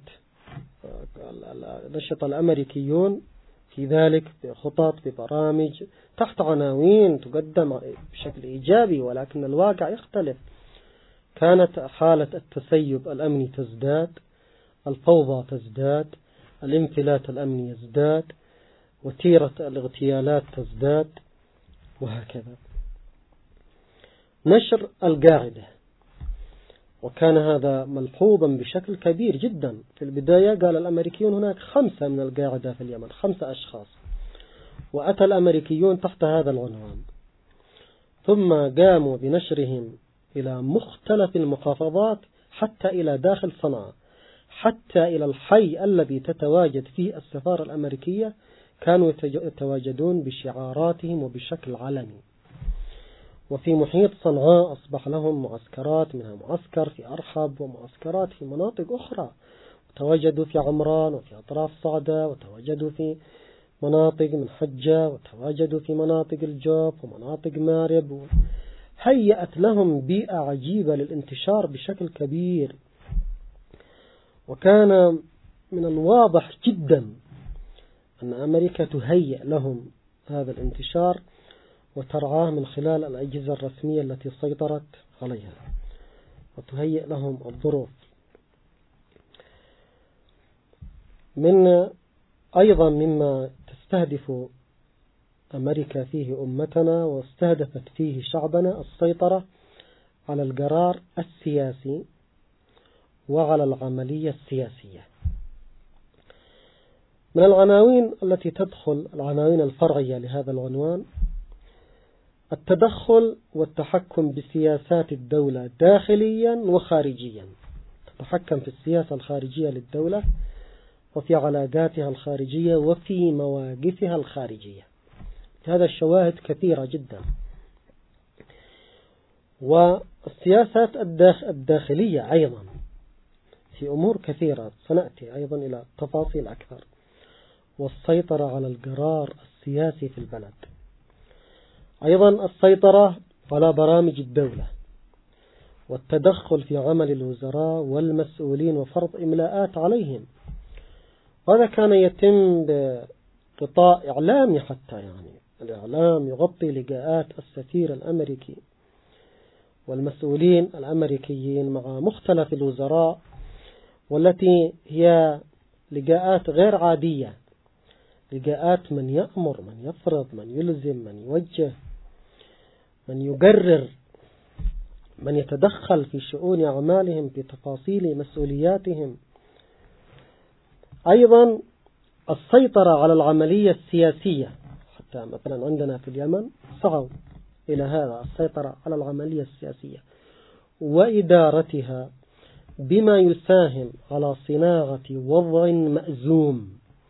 نشط الأمريكيون في ذلك بخطط ببرامج تحت عناوين تقدم بشكل إيجابي، ولكن الواقع يختلف. كانت حالة التسيب الأمني تزداد، الفوضى تزداد، الانفلات الأمني يزداد، وتيرة الاغتيالات تزداد، وهكذا. نشر القاعدة، وكان هذا ملحوظا بشكل كبير جدا. في البداية قال الأمريكيون هناك خمسة من القاعدة في اليمن، خمسة أشخاص، وأتى الأمريكيون تحت هذا العنوان، ثم قاموا بنشرهم إلى مختلف المحافظات حتى إلى داخل صنعاء، حتى إلى الحي الذي تتواجد فيه السفارة الأمريكية كانوا يتواجدون بشعاراتهم وبشكل علني. وفي محيط صنعاء أصبح لهم معسكرات، منها معسكر في أرحب ومعسكرات في مناطق أخرى، وتواجدوا في عمران وفي أطراف صعدة، وتواجدوا في مناطق من حجة، وتواجدوا في مناطق الجوف ومناطق مارب. هيأت لهم بيئة عجيبة للانتشار بشكل كبير، وكان من الواضح جدا أن أمريكا تهيئ لهم هذا الانتشار وترعاه من خلال الأجهزة الرسمية التي سيطرت عليها، وتهيئ لهم الظروف. من أيضا مما تستهدف أمريكا فيه أمتنا واستهدفت فيه شعبنا السيطرة على القرار السياسي وعلى العملية السياسية. من العناوين التي تدخل العناوين الفرعية لهذا العنوان التدخل والتحكم بسياسات الدولة داخليا وخارجيا. تتحكم في السياسة الخارجية للدولة وفي علاقاتها الخارجية وفي مواقفها الخارجية. هذا الشواهد كثيرة جدا. والسياسات الداخلية أيضا في أمور كثيرة سنأتي أيضا إلى تفاصيل أكثر، والسيطرة على القرار السياسي في البلد، أيضا السيطرة على برامج الدولة والتدخل في عمل الوزراء والمسؤولين وفرض إملاءات عليهم. هذا كان يتم بغطاء إعلامي حتى، يعني الإعلام يغطي لقاءات السفير الأمريكي والمسؤولين الأمريكيين مع مختلف الوزراء، والتي هي لقاءات غير عادية، لقاءات من يأمر، من يفرض، من يلزم، من يوجه، من يقرر، من يتدخل في شؤون أعمالهم، في تفاصيل مسؤولياتهم. أيضا السيطرة على العملية السياسية، حتى مثلا عندنا في اليمن سعوا إلى هذا، السيطرة على العملية السياسية وإدارتها بما يساهم على صناعة وضع مأزوم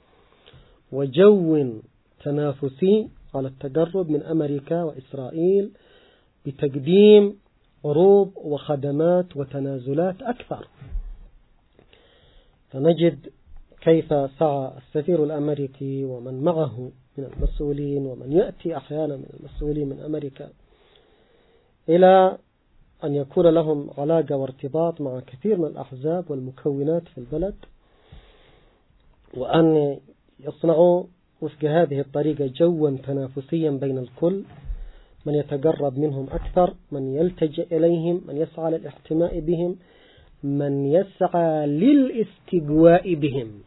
وجو تنافسي على التقرب من أمريكا وإسرائيل بتقديم عروض وخدمات وتنازلات أكثر. فنجد كيف سعى السفير الأمريكي ومن معه من المسؤولين ومن يأتي أحيانا من المسؤولين من أمريكا إلى أن يكون لهم علاقة وارتباط مع كثير من الأحزاب والمكونات في البلد، وأن يصنعوا وفق هذه الطريقة جوا تنافسيا بين الكل، من يتقرب منهم أكثر، من يلتجئ إليهم، من يسعى للاحتماء بهم، من يسعى للاستقواء بهم.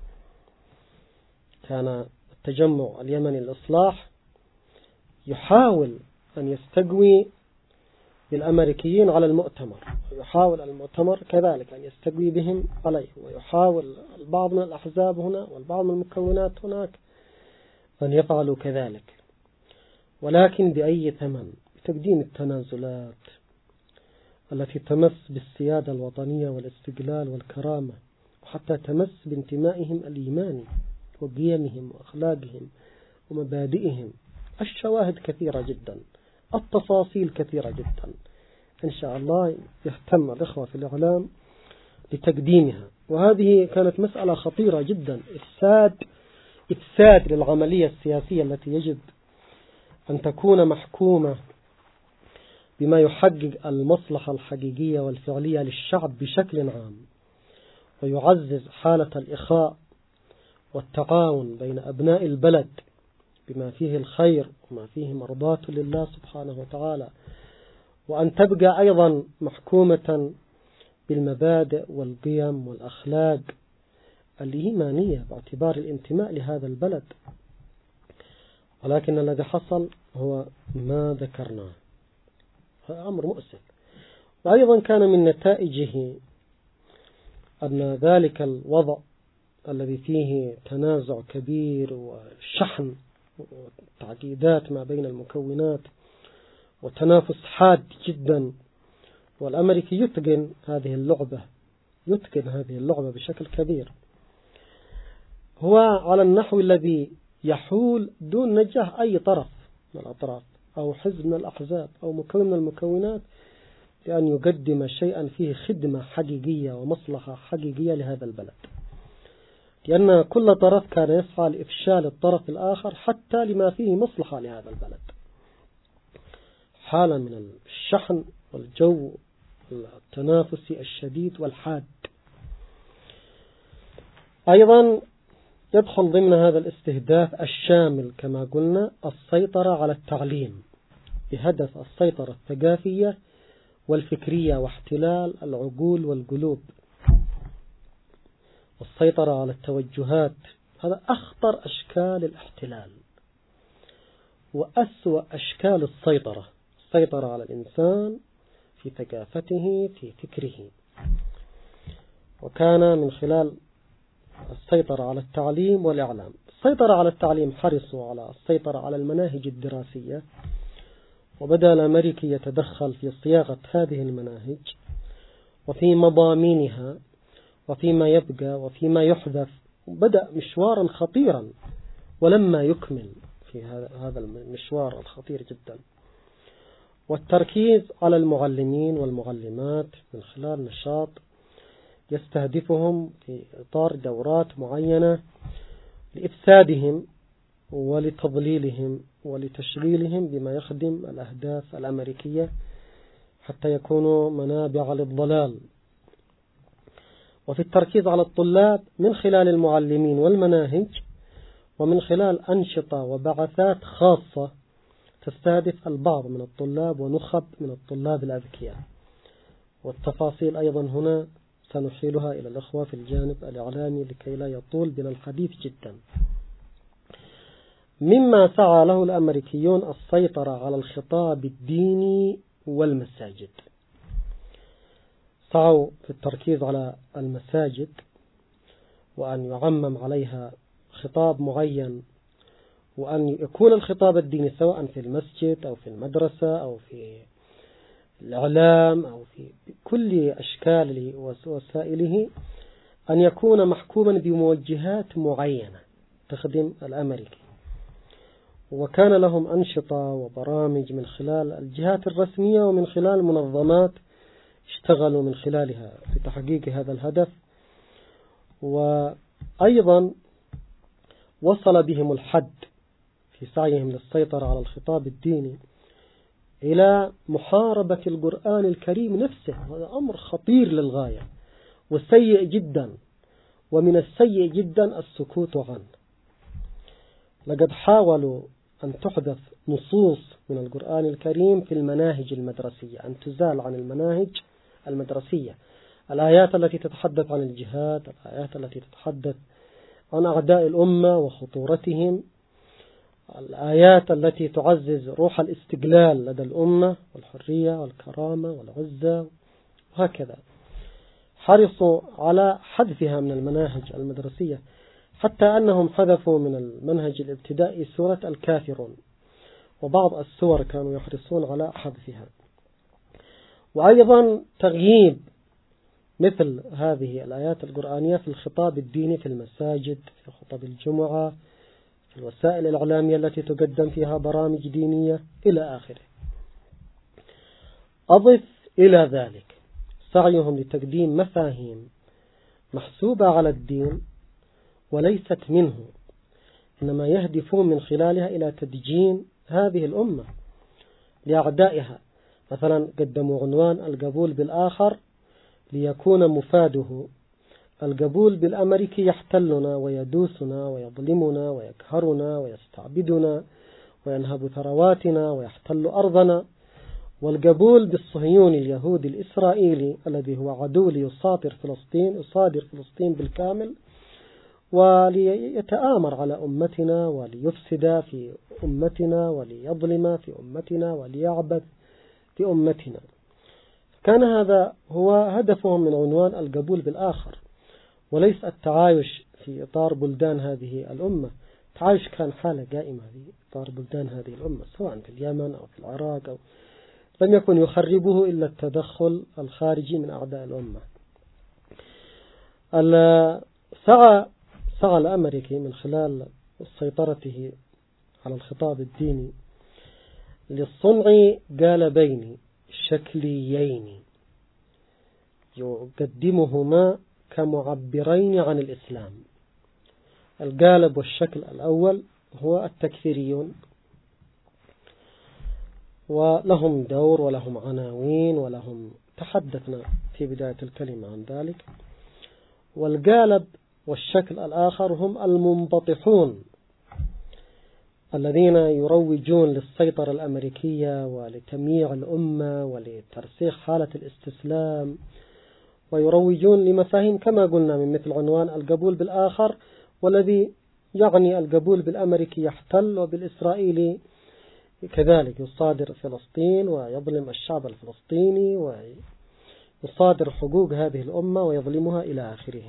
كان التجمع اليمني للإصلاح يحاول أن يستقوي بالأمريكيين على المؤتمر، ويحاول المؤتمر كذلك أن يستقوي بهم عليه، ويحاول البعض من الأحزاب هنا والبعض من المكونات هناك أن يفعلوا كذلك، ولكن بأي ثمن؟ بتقديم التنازلات التي تمس بالسيادة الوطنية والاستقلال والكرامة، وحتى تمس بانتمائهم الإيماني وقيمهم وأخلاقهم ومبادئهم. الشواهد كثيرة جدا، التفاصيل كثيرة جدا، إن شاء الله يهتم الإخوة في الإعلام لتقديمها. وهذه كانت مسألة خطيرة جدا، إفساد إفساد للعملية السياسية التي يجب أن تكون محكومة بما يحقق المصلحة الحقيقية والفعلية للشعب بشكل عام، ويعزز حالة الإخاء والتعاون بين أبناء البلد بما فيه الخير وما فيه مرضاة لله سبحانه وتعالى، وأن تبقى أيضا محكومة بالمبادئ والقيم والأخلاق الإيمانية باعتبار الانتماء لهذا البلد. ولكن الذي حصل هو ما ذكرناه، هذا أمر مؤسف. وأيضا كان من نتائجه أن ذلك الوضع الذي فيه تنازع كبير وشحن وتعقيدات ما بين المكونات وتنافس حاد جدا، والأمريكي يتقن هذه اللعبة يتقن هذه اللعبة بشكل كبير، هو على النحو الذي يحول دون نجاح أي طرف من الأطراف أو حزب من الأحزاب أو مكون من المكونات لأن يقدم شيئا فيه خدمة حقيقية ومصلحة حقيقية لهذا البلد، لأن كل طرف كان يسعى لإفشال الطرف الآخر حتى لما فيه مصلحة لهذا البلد. حالة من الشحن والجو التنافسي الشديد والحاد. أيضا يدخل ضمن هذا الاستهداف الشامل كما قلنا السيطرة على التعليم بهدف السيطرة الثقافية والفكرية واحتلال العقول والقلوب، والسيطرة على التوجهات. هذا أخطر أشكال الاحتلال وأسوأ أشكال السيطرة، السيطرة على الإنسان في ثقافته في فكره. وكان من خلال السيطرة على التعليم والإعلام. السيطرة على التعليم حرصوا على السيطرة على المناهج الدراسية، وبدأ الأمريكي يتدخل في صياغة هذه المناهج وفي مضامينها وفيما يبقى وفيما يحذف. بدأ مشوارا خطيرا ولما يكمل في هذا المشوار الخطير جدا. والتركيز على المعلمين والمعلمات من خلال نشاط يستهدفهم في إطار دورات معينة لإفسادهم ولتضليلهم ولتشغيلهم بما يخدم الأهداف الأمريكية حتى يكونوا منابع للضلال. وفي التركيز على الطلاب من خلال المعلمين والمناهج ومن خلال أنشطة وبعثات خاصة تستهدف البعض من الطلاب ونخب من الطلاب الأذكياء. والتفاصيل أيضا هنا سنحيلها إلى الأخوة في الجانب الإعلامي لكي لا يطول بنا الحديث جدا. مما سعى له الأمريكيون السيطرة على الخطاب الديني والمساجد. سعوا في التركيز على المساجد وأن يعمم عليها خطاب معين، وأن يكون الخطاب الديني سواء في المسجد أو في المدرسة أو في الإعلام أو في كل أشكاله ووسائله أن يكون محكوما بموجهات معينة تخدم الأمريكي. وكان لهم أنشطة وبرامج من خلال الجهات الرسمية ومن خلال منظمات اشتغلوا من خلالها في تحقيق هذا الهدف. وأيضا وصل بهم الحد في سعيهم للسيطرة على الخطاب الديني إلى محاربة القرآن الكريم نفسه. هذا أمر خطير للغاية وسيء جدا، ومن السيء جدا السكوت عنه. لقد حاولوا أن تحدث نصوص من القرآن الكريم في المناهج المدرسية، أن تزال عن المناهج المدرسية الآيات التي تتحدث عن الجهاد، الآيات التي تتحدث عن أعداء الأمة وخطورتهم، الآيات التي تعزز روح الاستقلال لدى الأمة والحرية والكرامة والعزة وهكذا. حرصوا على حذفها من المناهج المدرسية، حتى أنهم حذفوا من المنهج الابتدائي سورة الكافرون، وبعض السور كانوا يحرصون على حذفها. وأيضا تغييب مثل هذه الآيات القرآنية في الخطاب الديني في المساجد، في خطب الجمعة، في الوسائل الإعلامية التي تقدم فيها برامج دينية إلى آخره. أضف إلى ذلك سعيهم لتقديم مفاهيم محسوبة على الدين وليست منه، إنما يهدفون من خلالها إلى تدجين هذه الأمة لأعدائها. مثلا قدموا عنوان القبول بالآخر ليكون مفاده القبول بالأمريكي يحتلنا ويدوسنا ويظلمنا ويقهرنا ويستعبدنا وينهب ثرواتنا ويحتل أرضنا، والقبول بالصهيوني اليهودي الإسرائيلي الذي هو عدو ليصادر فلسطين يصادر فلسطين بالكامل وليتآمر على أمتنا وليفسد في أمتنا وليظلم في أمتنا وليعبث في أمتنا. كان هذا هو هدفهم من عنوان القبول بالآخر، وليس التعايش في إطار بلدان هذه الأمة. التعايش كان حالة قائمة في إطار بلدان هذه الأمة سواء في اليمن أو في العراق، أو لم يكن يخربه إلا التدخل الخارجي من أعداء الأمة. سعى سعى الأمريكي من خلال سيطرته على الخطاب الديني لصنع قالبين شكليين يقدمهما كمعبرين عن الإسلام. القالب والشكل الأول هو التكفيريون، ولهم دور ولهم عناوين ولهم، تحدثنا في بداية الكلمة عن ذلك. والقالب والشكل الآخر هم المنبطحون الذين يروجون للسيطرة الأمريكية ولتمييع الأمة ولترسيخ حالة الاستسلام، ويروجون لمفاهيم كما قلنا من مثل عنوان القبول بالآخر، والذي يعني القبول بالأمريكي يحتل وبالإسرائيلي كذلك يصادر فلسطين ويظلم الشعب الفلسطيني ويصادر حقوق هذه الأمة ويظلمها إلى آخره.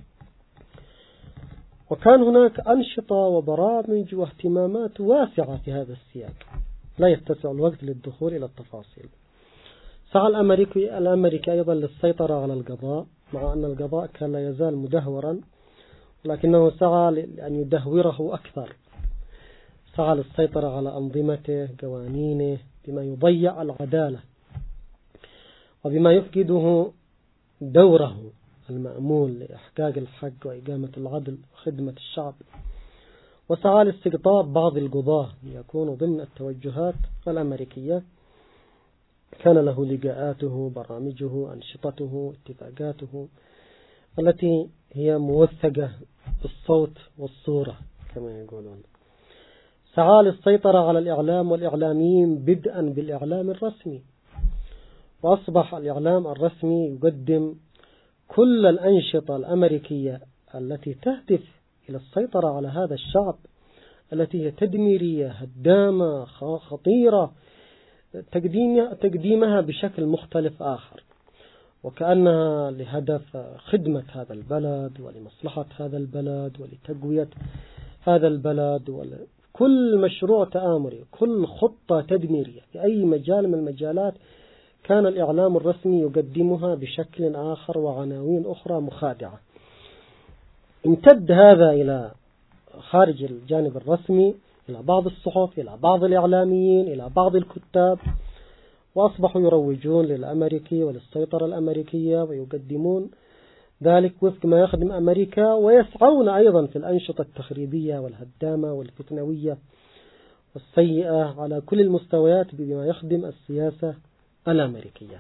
وكان هناك أنشطة وبرامج واهتمامات واسعة في هذا السياق، لا يتسع الوقت للدخول إلى التفاصيل. سعى الأمريكي, الأمريكي أيضا للسيطرة على القضاء، مع أن القضاء كان لا يزال مدهورا، ولكنه سعى لأن يدهوره أكثر. سعى للسيطرة على أنظمته قوانينه بما يضيع العدالة وبما يفقده دوره المأمول لإحقاق الحق وإقامة العدل وخدمة الشعب. وسعى لاستقطاب بعض القضاة ليكونوا ضمن التوجهات الأمريكية. كان له لقاءاته، برامجه، أنشطته، اتفاقاته التي هي موثقة بالصوت والصورة كما يقولون. سعى للسيطرة على الإعلام والإعلاميين بدءا بالإعلام الرسمي، وأصبح الإعلام الرسمي يقدم كل الأنشطة الأمريكية التي تهدف إلى السيطرة على هذا الشعب، التي هي تدميرية هدامة خطيرة، تقديمها بشكل مختلف آخر، وكأنها لهدف خدمة هذا البلد ولمصلحة هذا البلد ولتقوية هذا البلد، وكل مشروع تآمري، كل خطة تدميرية في أي مجال من المجالات كان الإعلام الرسمي يقدمها بشكل آخر وعناوين أخرى مخادعة. امتد هذا إلى خارج الجانب الرسمي، إلى بعض الصحف، إلى بعض الإعلاميين، إلى بعض الكتاب، وأصبحوا يروجون للأمريكي وللسيطرة الأمريكية ويقدمون ذلك وفق ما يخدم أمريكا، ويسعون أيضا في الأنشطة التخريبية والهدامة والفتنوية والسيئة على كل المستويات بما يخدم السياسة الأمريكية،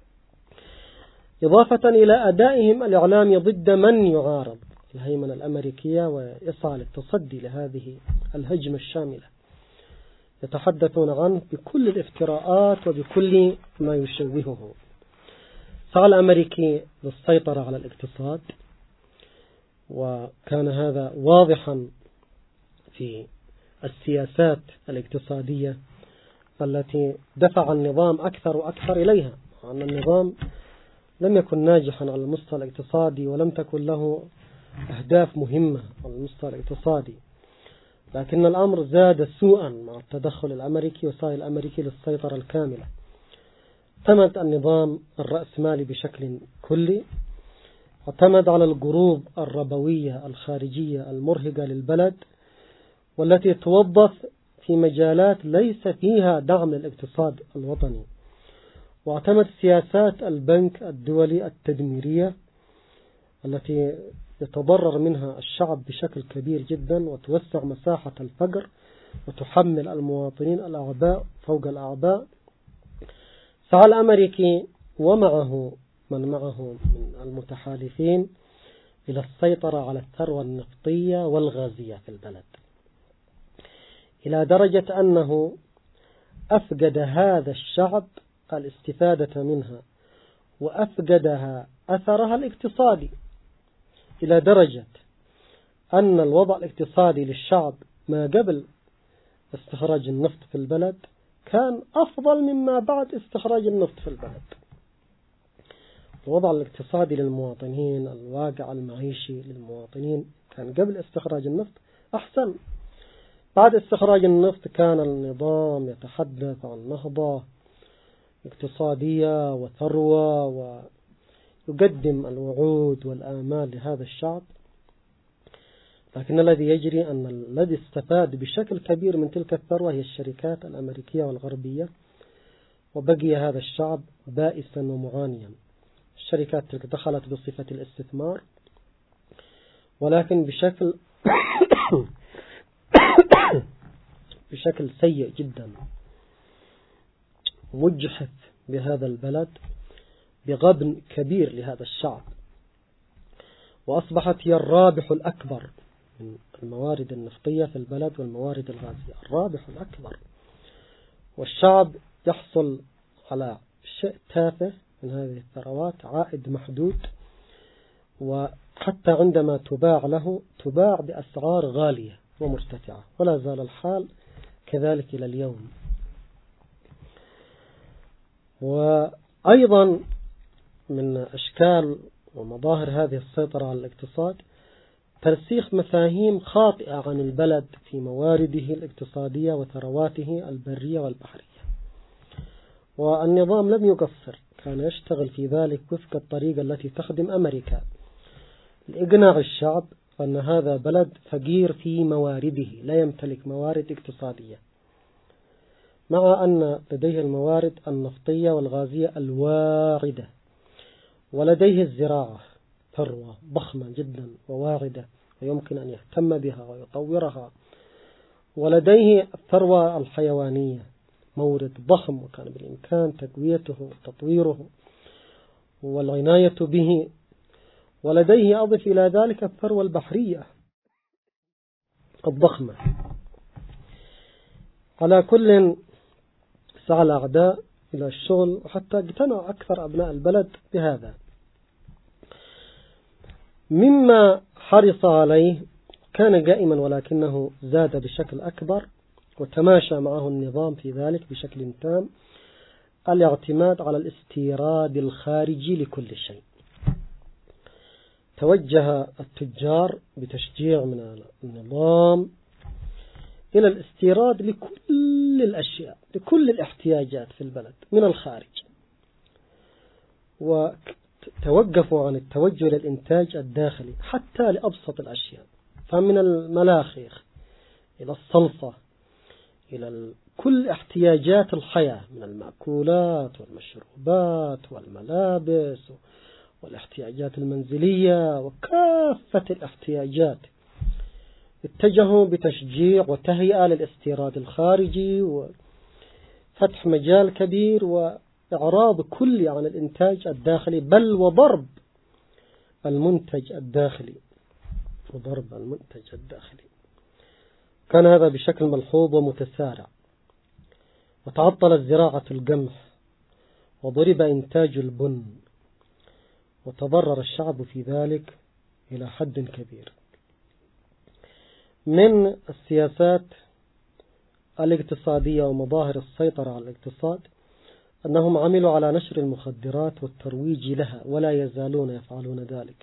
إضافة إلى أدائهم الإعلامي ضد من يعارض الهيمنة الأمريكية ويسعى للتصدي لهذه الهجمة الشاملة. يتحدثون عنه بكل الافتراءات وبكل ما يشوهه. سعى الأمريكي للسيطرة على الاقتصاد، وكان هذا واضحا في السياسات الاقتصادية التي دفع النظام أكثر وأكثر إليها، أن النظام لم يكن ناجحا على المستوى الاقتصادي ولم تكن له أهداف مهمة على المستوى الاقتصادي، لكن الأمر زاد سوءا مع التدخل الأمريكي وسعي الأمريكي للسيطرة الكاملة. اعتمد النظام الرأسمالي بشكل كلي، اعتمد على القروض الربوية الخارجية المرهقة للبلد والتي توظف في مجالات ليس فيها دعم للاقتصاد الوطني، واعتمد سياسات البنك الدولي التدميرية التي يتضرر منها الشعب بشكل كبير جدا وتوسع مساحة الفقر وتحمل المواطنين الأعباء فوق الأعباء. سعى الأمريكي ومعه من معه من المتحالفين إلى السيطرة على الثروة النفطية والغازية في البلد، إلى درجة أنه أفقد هذا الشعب الاستفادة منها وأفقدها أثرها الاقتصادي، إلى درجة أن الوضع الاقتصادي للشعب ما قبل استخراج النفط في البلد كان أفضل مما بعد استخراج النفط في البلد. الوضع الاقتصادي للمواطنين، الواقع المعيشي للمواطنين كان قبل استخراج النفط أحسن. بعد استخراج النفط كان النظام يتحدث عن نهضة اقتصادية وثروة ويقدم الوعود والآمال لهذا الشعب، لكن الذي يجري أن الذي استفاد بشكل كبير من تلك الثروة هي الشركات الأمريكية والغربية، وبقي هذا الشعب بائسا ومعانيا. الشركات تلك دخلت بصفة الاستثمار، ولكن بشكل بشكل سيء جدا، مجحف بهذا البلد، بغبن كبير لهذا الشعب، وأصبحت هي الرابح الأكبر من الموارد النفطية في البلد والموارد الغازية، الرابح الأكبر، والشعب يحصل على شيء تافه من هذه الثروات، عائد محدود، وحتى عندما تباع له تباع بأسعار غالية ومرتفعة، ولا زال الحال كذلك إلى اليوم. وأيضا من أشكال ومظاهر هذه السيطرة على الاقتصاد ترسيخ مفاهيم خاطئة عن البلد في موارده الاقتصادية وثرواته البرية والبحرية. والنظام لم يقصر، كان يشتغل في ذلك وفق الطريقة التي تخدم أمريكا لإقناع الشعب أن هذا بلد فقير في موارده، لا يمتلك موارد اقتصادية، مع أن لديه الموارد النفطية والغازية الواردة، ولديه الزراعة ثروة ضخمة جدا وواردة ويمكن أن يهتم بها ويطورها، ولديه الثروة الحيوانية مورد ضخم وكان بالإمكان تقويته وتطويره والعناية به، ولديه أضف إلى ذلك الثروة البحرية الضخمة. على كل سعى الأعداء إلى الشغل، وحتى اقتنع أكثر أبناء البلد بهذا. مما حرص عليه كان قائما، ولكنه زاد بشكل أكبر وتماشى معه النظام في ذلك بشكل تام، الاعتماد على الاستيراد الخارجي لكل شيء. توجه التجار بتشجيع من النظام إلى الاستيراد لكل الأشياء، لكل الاحتياجات في البلد من الخارج، وتوقفوا عن التوجه للإنتاج الداخلي حتى لأبسط الأشياء، فمن الملاخيخ إلى الصلصة إلى كل احتياجات الحياة من المأكولات والمشروبات والملابس والاحتياجات المنزلية وكافة الاحتياجات. اتجهوا بتشجيع وتهيئة للاستيراد الخارجي وفتح مجال كبير وإعراض كلي عن الإنتاج الداخلي، بل وضرب المنتج الداخلي وضرب المنتج الداخلي. كان هذا بشكل ملحوظ ومتسارع، وتعطلت زراعة القمح وضرب إنتاج البن، وتضرر الشعب في ذلك إلى حد كبير. من السياسات الاقتصادية ومظاهر السيطرة على الاقتصاد أنهم عملوا على نشر المخدرات والترويج لها، ولا يزالون يفعلون ذلك.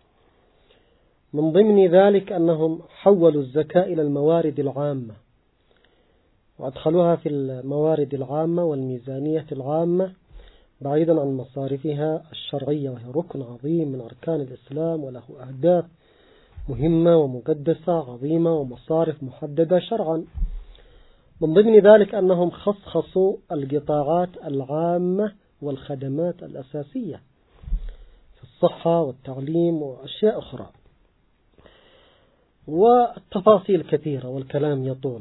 من ضمن ذلك أنهم حولوا الزكاة إلى الموارد العامة وأدخلوها في الموارد العامة والميزانية العامة بعيدا عن مصارفها الشرعية، وهي ركن عظيم من أركان الإسلام وله أهداف مهمة ومقدسة عظيمة ومصارف محددة شرعا. من ضمن ذلك أنهم خصخصوا القطاعات العامة والخدمات الأساسية في الصحة والتعليم وأشياء أخرى، والتفاصيل كثيرة والكلام يطول.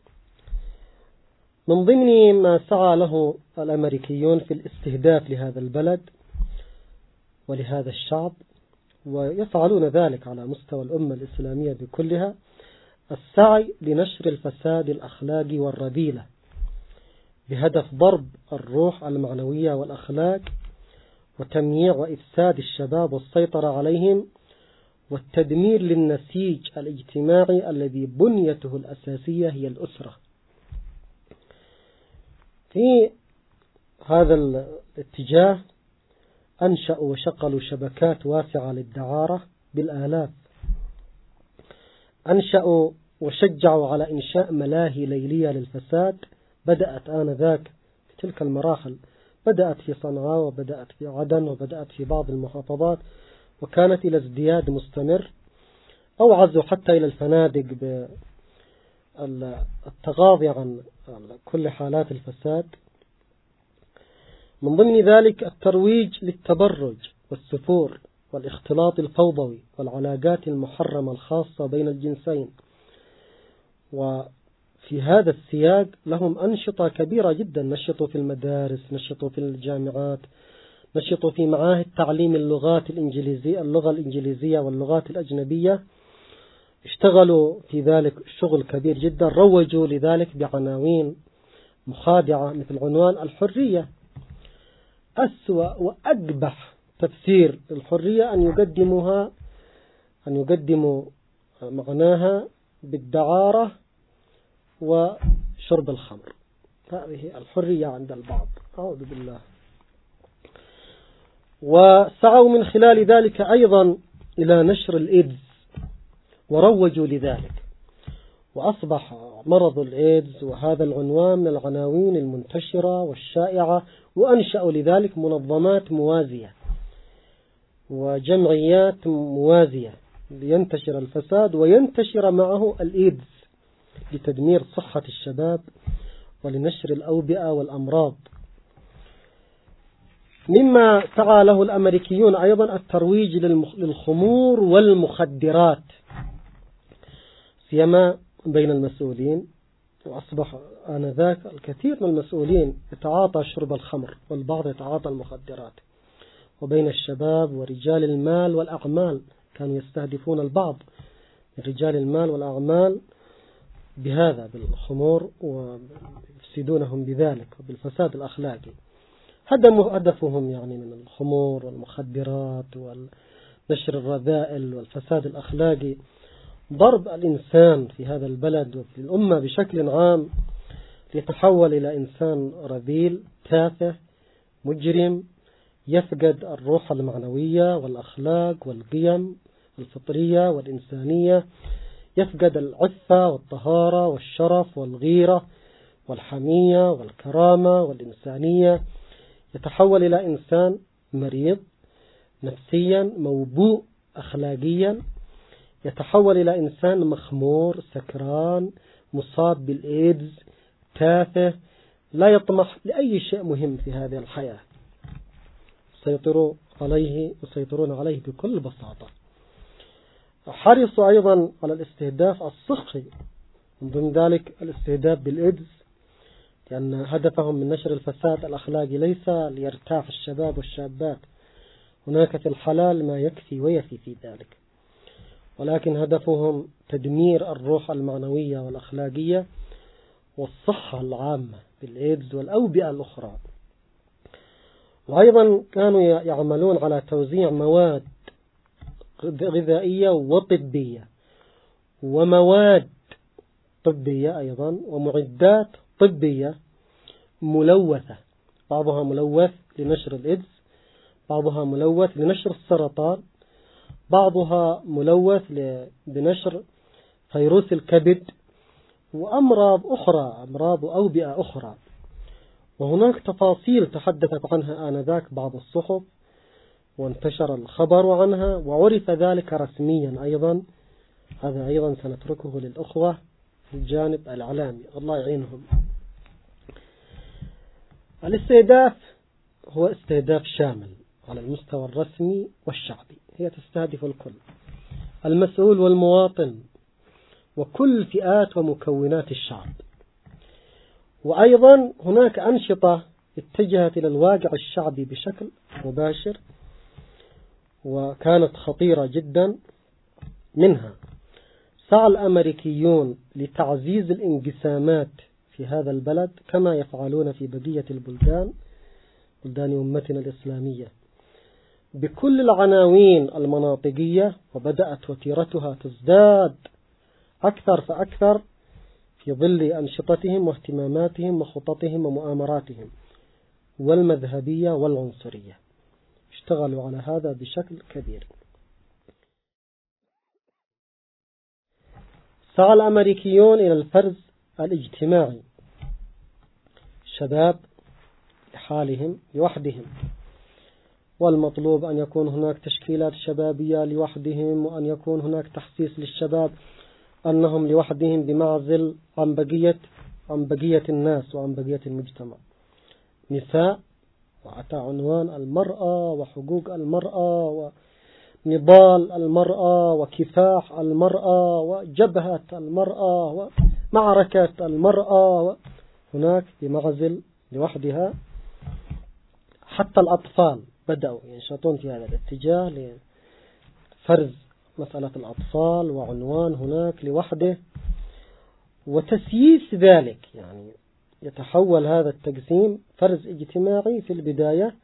من ضمن ما سعى له الأمريكيون في الاستهداف لهذا البلد ولهذا الشعب، ويفعلون ذلك على مستوى الأمة الإسلامية بكلها، السعي لنشر الفساد الأخلاقي والرذيلة بهدف ضرب الروح المعنوية والأخلاق وتمييع وإفساد الشباب والسيطرة عليهم والتدمير للنسيج الاجتماعي الذي بنيته الأساسية هي الأسرة. في هذا الاتجاه أنشأوا وشغلوا شبكات واسعة للدعارة بالآلاف، أنشأوا وشجعوا على إنشاء ملاهي ليلية للفساد، بدأت آنذاك في تلك المراحل، بدأت في صنعاء وبدأت في عدن وبدأت في بعض المحافظات، وكانت إلى ازدياد مستمر. أو عزوا حتى إلى الفنادق بالتغاضي عن كل حالات الفساد. من ضمن ذلك الترويج للتبرج والسفور والاختلاط الفوضوي والعلاقات المحرمة الخاصة بين الجنسين. وفي هذا السياق لهم أنشطة كبيرة جدا، نشطوا في المدارس، نشطوا في الجامعات، نشطوا في معاهد تعليم اللغات الإنجليزية اللغة الإنجليزية واللغات الأجنبية، اشتغلوا في ذلك شغل كبير جدا، روجوا لذلك بعناوين مخادعة مثل عنوان الحرية. أسوأ وأقبح تفسير الحرية أن يقدموها أن يقدموا معناها بالدعارة وشرب الخمر. هذه الحرية عند البعض، أعوذ بالله. وسعوا من خلال ذلك أيضا إلى نشر الإيدز وروجوا لذلك، وأصبح مرض الإيدز وهذا العنوان من العناوين المنتشرة والشائعة، وأنشأوا لذلك منظمات موازية وجمعيات موازية لينتشر الفساد وينتشر معه الإيدز لتدمير صحة الشباب ولنشر الأوبئة والأمراض. مما سعى له الأمريكيون أيضا الترويج للخمور والمخدرات سيما بين المسؤولين، وأصبح آنذاك الكثير من المسؤولين يتعاطى شرب الخمر والبعض يتعاطى المخدرات، وبين الشباب ورجال المال والأعمال كانوا يستهدفون البعض من رجال المال والأعمال بهذا بالخمور ويفسدونهم بذلك وبالفساد الأخلاقي. هدموا هدفهم يعني من الخمور والمخدرات ونشر الرذائل والفساد الأخلاقي ضرب الإنسان في هذا البلد وفي الأمة بشكل عام ليتحول إلى إنسان رذيل تافه مجرم يفقد الروح المعنوية والأخلاق والقيم الفطرية والإنسانية، يفقد العفة والطهارة والشرف والغيرة والحمية والكرامة والإنسانية، يتحول إلى إنسان مريض نفسيا موبوء أخلاقيا، يتحول إلى إنسان مخمور سكران مصاب بالإيدز تافه لا يطمح لأي شيء مهم في هذه الحياة، سيطروا عليه وسيطرون عليه بكل بساطة. حرصوا أيضا على الاستهداف الصحي، من ضمن ذلك الاستهداف بالإيدز، لأن هدفهم من نشر الفساد الأخلاقي ليس ليرتاح الشباب والشابات، هناك في الحلال ما يكفي ويفي في ذلك، ولكن هدفهم تدمير الروح المعنوية والأخلاقية والصحة العامة بالإيدز والأوبئة الأخرى. وأيضا كانوا يعملون على توزيع مواد غذائية وطبية ومواد طبية أيضا ومعدات طبية ملوثة، بعضها ملوث لنشر الإيدز، بعضها ملوث لنشر السرطان، بعضها ملوث لنشر فيروس الكبد وأمراض أخرى، أمراض أوبئة أخرى. وهناك تفاصيل تحدثت عنها آنذاك بعض الصحف وانتشر الخبر عنها وعرف ذلك رسميا أيضا، هذا أيضا سنتركه للأخوة في الجانب الإعلامي الله يعينهم. الاستهداف هو استهداف شامل على المستوى الرسمي والشعبي، هي تستهدف الكل، المسؤول والمواطن وكل فئات ومكونات الشعب. وأيضا هناك أنشطة اتجهت إلى الواقع الشعبي بشكل مباشر وكانت خطيرة جدا. منها سعى الأمريكيون لتعزيز الانقسامات في هذا البلد كما يفعلون في بقية البلدان بلدان أمتنا الإسلامية بكل العناوين المناطقية، وبدأت وتيرتها تزداد أكثر فأكثر في ظل أنشطتهم واهتماماتهم وخططهم ومؤامراتهم والمذهبية والعنصرية، اشتغلوا على هذا بشكل كبير. سعى الأمريكيون إلى الفرز الاجتماعي، الشباب لحالهم لوحدهم والمطلوب أن يكون هناك تشكيلات شبابية لوحدهم، وأن يكون هناك تحسيس للشباب أنهم لوحدهم بمعزل عن بقية عن بقية الناس وعن بقية المجتمع. نساء، وأتى عنوان المرأة وحقوق المرأة ونضال المرأة وكفاح المرأة وجبهة المرأة ومعركة المرأة، هناك بمعزل لوحدها. حتى الأطفال بدأوا ينشطون في هذا الاتجاه لفرز مسألة الأطفال وعنوان هناك لوحده وتسييس ذلك. يعني يتحول هذا التقسيم فرز اجتماعي في البداية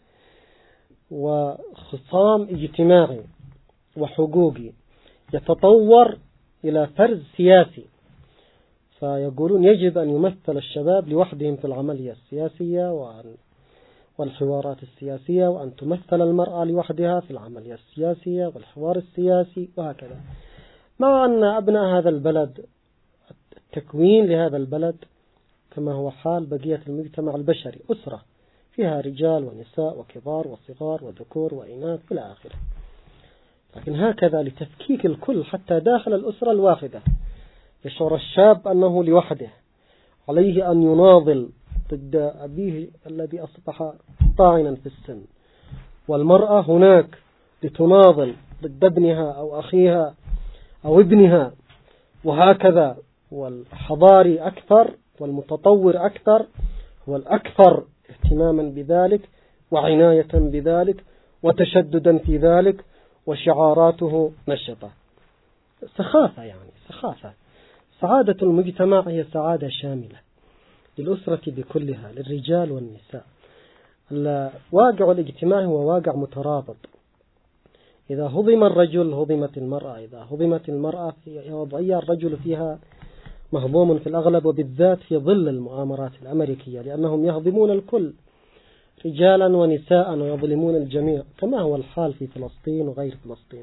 وخصام اجتماعي وحقوقي، يتطور إلى فرز سياسي. فيقولون يجب أن يمثل الشباب لوحدهم في العملية السياسية وأن والحوارات السياسية، وأن تمثل المرأة لوحدها في العملية السياسية والحوار السياسي وهكذا. مع أن أبناء هذا البلد، التكوين لهذا البلد كما هو حال بقية المجتمع البشري، أسرة فيها رجال ونساء وكبار وصغار وذكور وإناث إلى آخره. لكن هكذا لتفكيك الكل حتى داخل الأسرة الواحدة يشعر الشاب أنه لوحده، عليه أن يناضل ضد أبيه الذي أصبح طاعنا في السن، والمرأة هناك لتناضل ضد ابنها أو أخيها أو ابنها، وهكذا. والحضاري أكثر والمتطور أكثر هو الأكثر اهتماما بذلك وعناية بذلك وتشددا في ذلك، وشعاراته نشطة. سخافة، يعني سخافة. سعادة المجتمع هي سعادة شاملة للأسرة بكلها، للرجال والنساء. الواقع الاجتماعي هو واقع مترابط. إذا هضم الرجل هضمت المرأة، إذا هضمت المرأة في وضعية الرجل فيها مهضوم في الأغلب، وبالذات في ظل المؤامرات الأمريكية، لأنهم يهضمون الكل رجالا ونساء ويظلمون الجميع، كما هو الحال في فلسطين وغير فلسطين.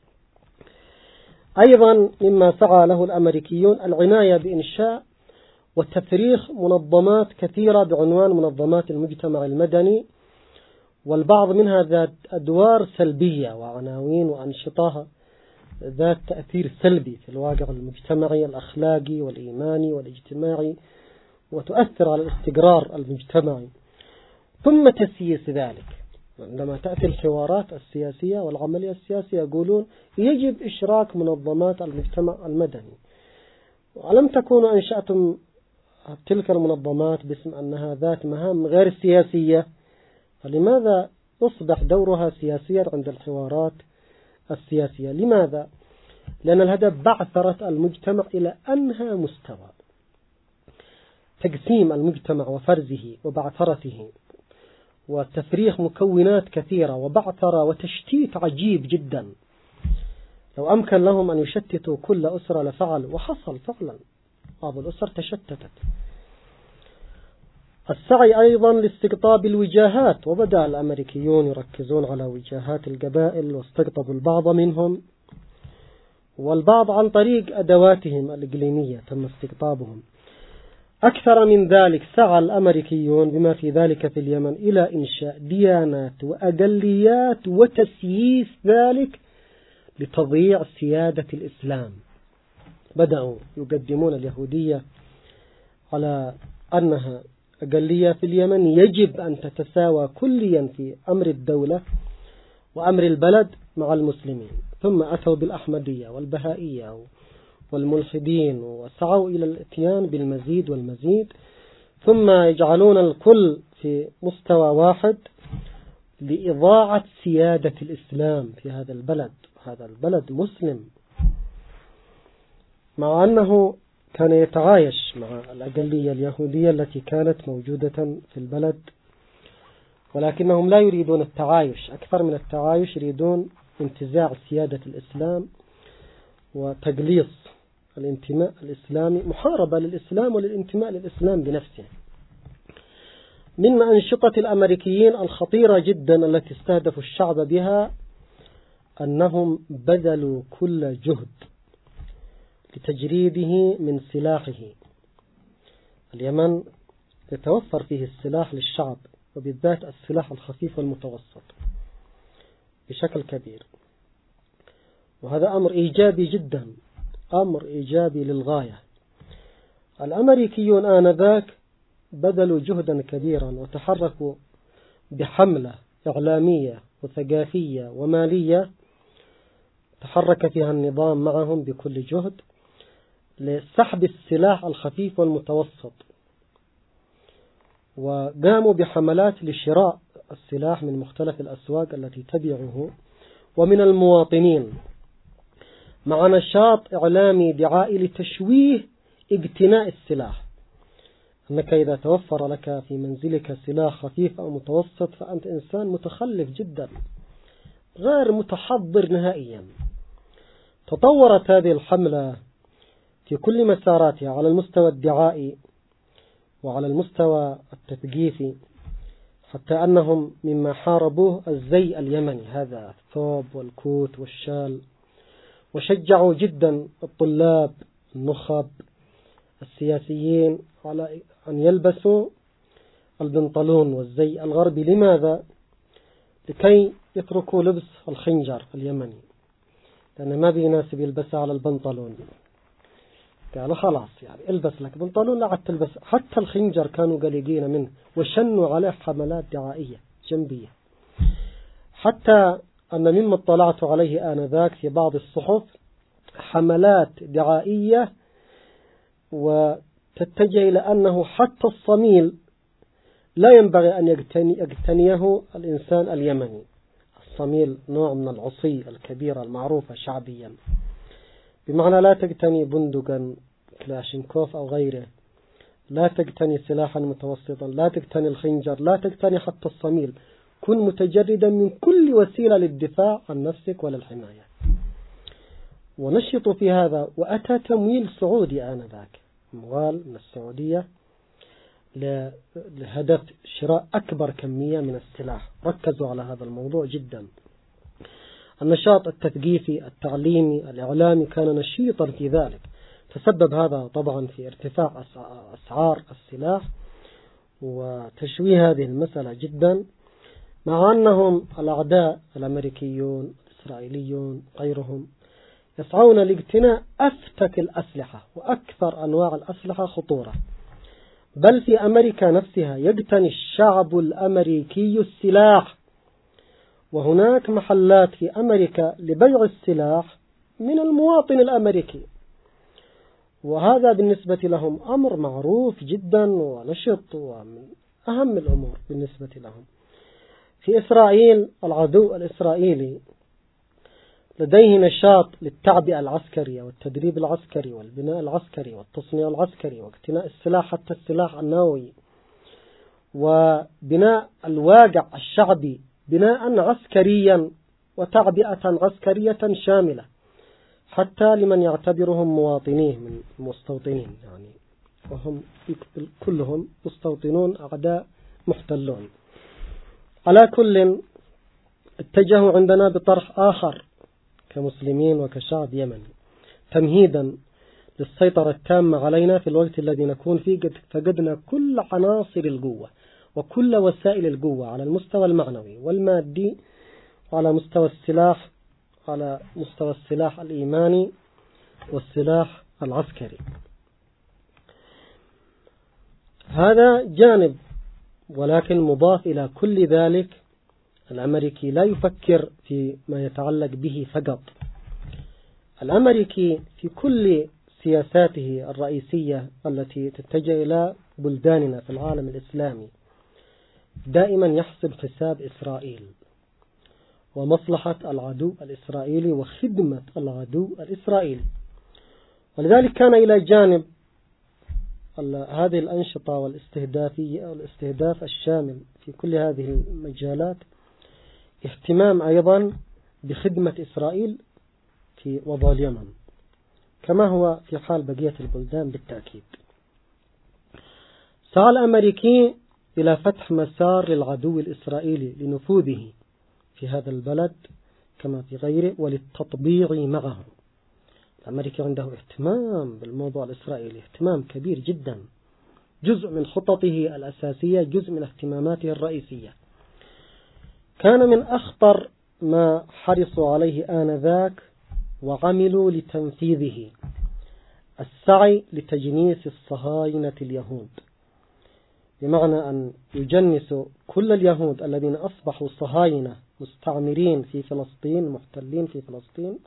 أيضا مما سعى له الأمريكيون العناية بإنشاء وتفريخ منظمات كثيرة بعنوان منظمات المجتمع المدني، والبعض منها ذات أدوار سلبية وعناوين وأنشطة ذات تأثير سلبي في الواقع المجتمعي الأخلاقي والإيماني والاجتماعي، وتؤثر على الاستقرار المجتمعي. ثم تسييس ذلك عندما تأتي الحوارات السياسية والعملية السياسية، يقولون يجب إشراك منظمات المجتمع المدني. ولم تكونوا أنشأتم تلك المنظمات باسم أنها ذات مهام غير سياسية، فلماذا يصبح دورها سياسيا عند الحوارات السياسية؟ لماذا؟ لأن الهدف بعثرة المجتمع إلى أنهى مستوى، تقسيم المجتمع وفرزه وبعثرته وتفريخ مكونات كثيرة وبعثرة وتشتيت عجيب جدا. لو أمكن لهم أن يشتتوا كل أسرة لفعل، وحصل فعلا، بعض الأسر تشتتت. السعي أيضا لاستقطاب الوجاهات، وبدأ الأمريكيون يركزون على وجاهات القبائل واستقطبوا البعض منهم، والبعض عن طريق أدواتهم الإقليمية تم استقطابهم. أكثر من ذلك سعى الأمريكيون بما في ذلك في اليمن إلى إنشاء ديانات وأقليات وتسييس ذلك لتضييع سيادة الإسلام. بدأوا يقدمون اليهودية على أنها أقلية في اليمن يجب أن تتساوى كليا في أمر الدولة وأمر البلد مع المسلمين. ثم أتوا بالأحمدية والبهائية والملحدين وسعوا إلى الاتيان بالمزيد والمزيد، ثم يجعلون الكل في مستوى واحد لإضاعة سيادة الإسلام في هذا البلد. هذا البلد مسلم، مع أنه كان يتعايش مع الأقلية اليهودية التي كانت موجودة في البلد، ولكنهم لا يريدون التعايش. أكثر من التعايش يريدون انتزاع سيادة الإسلام وتقليص الانتماء الإسلامي، محاربة للإسلام وللانتماء للإسلام بنفسه. من أنشطة الأمريكيين الخطيرة جدا التي استهدفوا الشعب بها أنهم بذلوا كل جهد لتجريده من سلاحه. اليمن يتوفر فيه السلاح للشعب، وبالذات السلاح الخفيف والمتوسط. بشكل كبير، وهذا أمر إيجابي جدا، أمر إيجابي للغاية. الأمريكيون آنذاك بذلوا جهدا كبيرا وتحركوا بحملة إعلامية وثقافية ومالية تحرك فيها النظام معهم بكل جهد لسحب السلاح الخفيف والمتوسط، وقاموا بحملات لشراء السلاح من مختلف الأسواق التي تبيعه ومن المواطنين، مع نشاط إعلامي دعائي لتشويه اقتناء السلاح، أنك إذا توفر لك في منزلك سلاح خفيف أو متوسط فأنت إنسان متخلف جدا غير متحضر نهائيا. تطورت هذه الحملة في كل مساراتها على المستوى الدعائي وعلى المستوى التثقيفي، حتى أنهم مما حاربوه الزي اليمني، هذا الثوب والكوت والشال، وشجعوا جدا الطلاب النخب السياسيين على أن يلبسوا البنطلون والزي الغربي. لماذا؟ لكي يتركوا لبس الخنجر اليمني، لأنه ما بيناسب يلبسها على البنطلون. قالوا خلاص يعني البس لك بنطلون لا عاد تلبس. حتى الخنجر كانوا قلقين منه وشنوا عليه حملات دعائية جنبية، حتى أن مما اطلعت عليه آنذاك في بعض الصحف حملات دعائية وتتجه إلى أنه حتى الصميل لا ينبغي أن يقتنيه الإنسان اليمني. الصميل نوع من العصي الكبيرة المعروفة شعبيا، بمعنى لا تقتني بندقا كلاشينكوف أو غيره، لا تقتني سلاحا متوسطا، لا تقتني الخنجر، لا تقتني حتى الصميل. كن متجردا من كل وسيلة للدفاع عن نفسك وللحماية. ونشطوا في هذا، وأتى تمويل سعودي آنذاك، أموال من السعودية لهدف شراء أكبر كمية من السلاح. ركزوا على هذا الموضوع جدا. النشاط التثقيفي التعليمي الإعلامي كان نشيطا في ذلك. تسبب هذا طبعا في ارتفاع أسعار السلاح وتشويه هذه المسألة جدا، مع أنهم الأعداء الأمريكيون الإسرائيليون غيرهم يسعون لاقتناء أفتك الأسلحة وأكثر أنواع الأسلحة خطورة. بل في أمريكا نفسها يقتني الشعب الأمريكي السلاح، وهناك محلات في أمريكا لبيع السلاح من المواطن الأمريكي، وهذا بالنسبة لهم أمر معروف جدا ونشط ومن أهم الأمور بالنسبة لهم. في إسرائيل العدو الإسرائيلي لديه نشاط للتعبئة العسكرية والتدريب العسكري والبناء العسكري والتصنيع العسكري واقتناء السلاح حتى السلاح النووي، وبناء الواقع الشعبي بناء عسكريا وتعبئة عسكرية شاملة حتى لمن يعتبرهم مواطنيه من المستوطنين، يعني وهم كلهم مستوطنون أعداء محتلون. على كل اتجهوا عندنا بطرح آخر كمسلمين وكشعب يمني تمهيدا للسيطرة التامة علينا في الوقت الذي نكون فيه قد فقدنا كل عناصر القوة وكل وسائل القوة على المستوى المعنوي والمادي وعلى مستوى السلاح، على مستوى السلاح الإيماني والسلاح العسكري. هذا جانب، ولكن مضاف إلى كل ذلك الأمريكي لا يفكر في ما يتعلق به فقط. الأمريكي في كل سياساته الرئيسية التي تتجه إلى بلداننا في العالم الإسلامي دائما يحسب حساب إسرائيل ومصلحة العدو الإسرائيلي وخدمة العدو الإسرائيلي. ولذلك كان إلى جانب هذه الأنشطة والاستهدافية والاستهداف الشامل في كل هذه المجالات اهتمام أيضا بخدمة إسرائيل في وضع اليمن، كما هو في حال بقية البلدان بالتأكيد. سعى الأمريكي إلى فتح مسار للعدو الإسرائيلي لنفوذه في هذا البلد كما في غيره وللتطبيع معه. الأمريكي عنده اهتمام بالموضوع الإسرائيلي، اهتمام كبير جدا، جزء من خططه الأساسية، جزء من اهتماماته الرئيسية. كان من أخطر ما حرصوا عليه آنذاك وعملوا لتنفيذه: السعي لتجنيس الصهاينة اليهود، بمعنى أن يجنسوا كل اليهود الذين أصبحوا صهاينة مستعمرين في فلسطين، محتلين في فلسطين،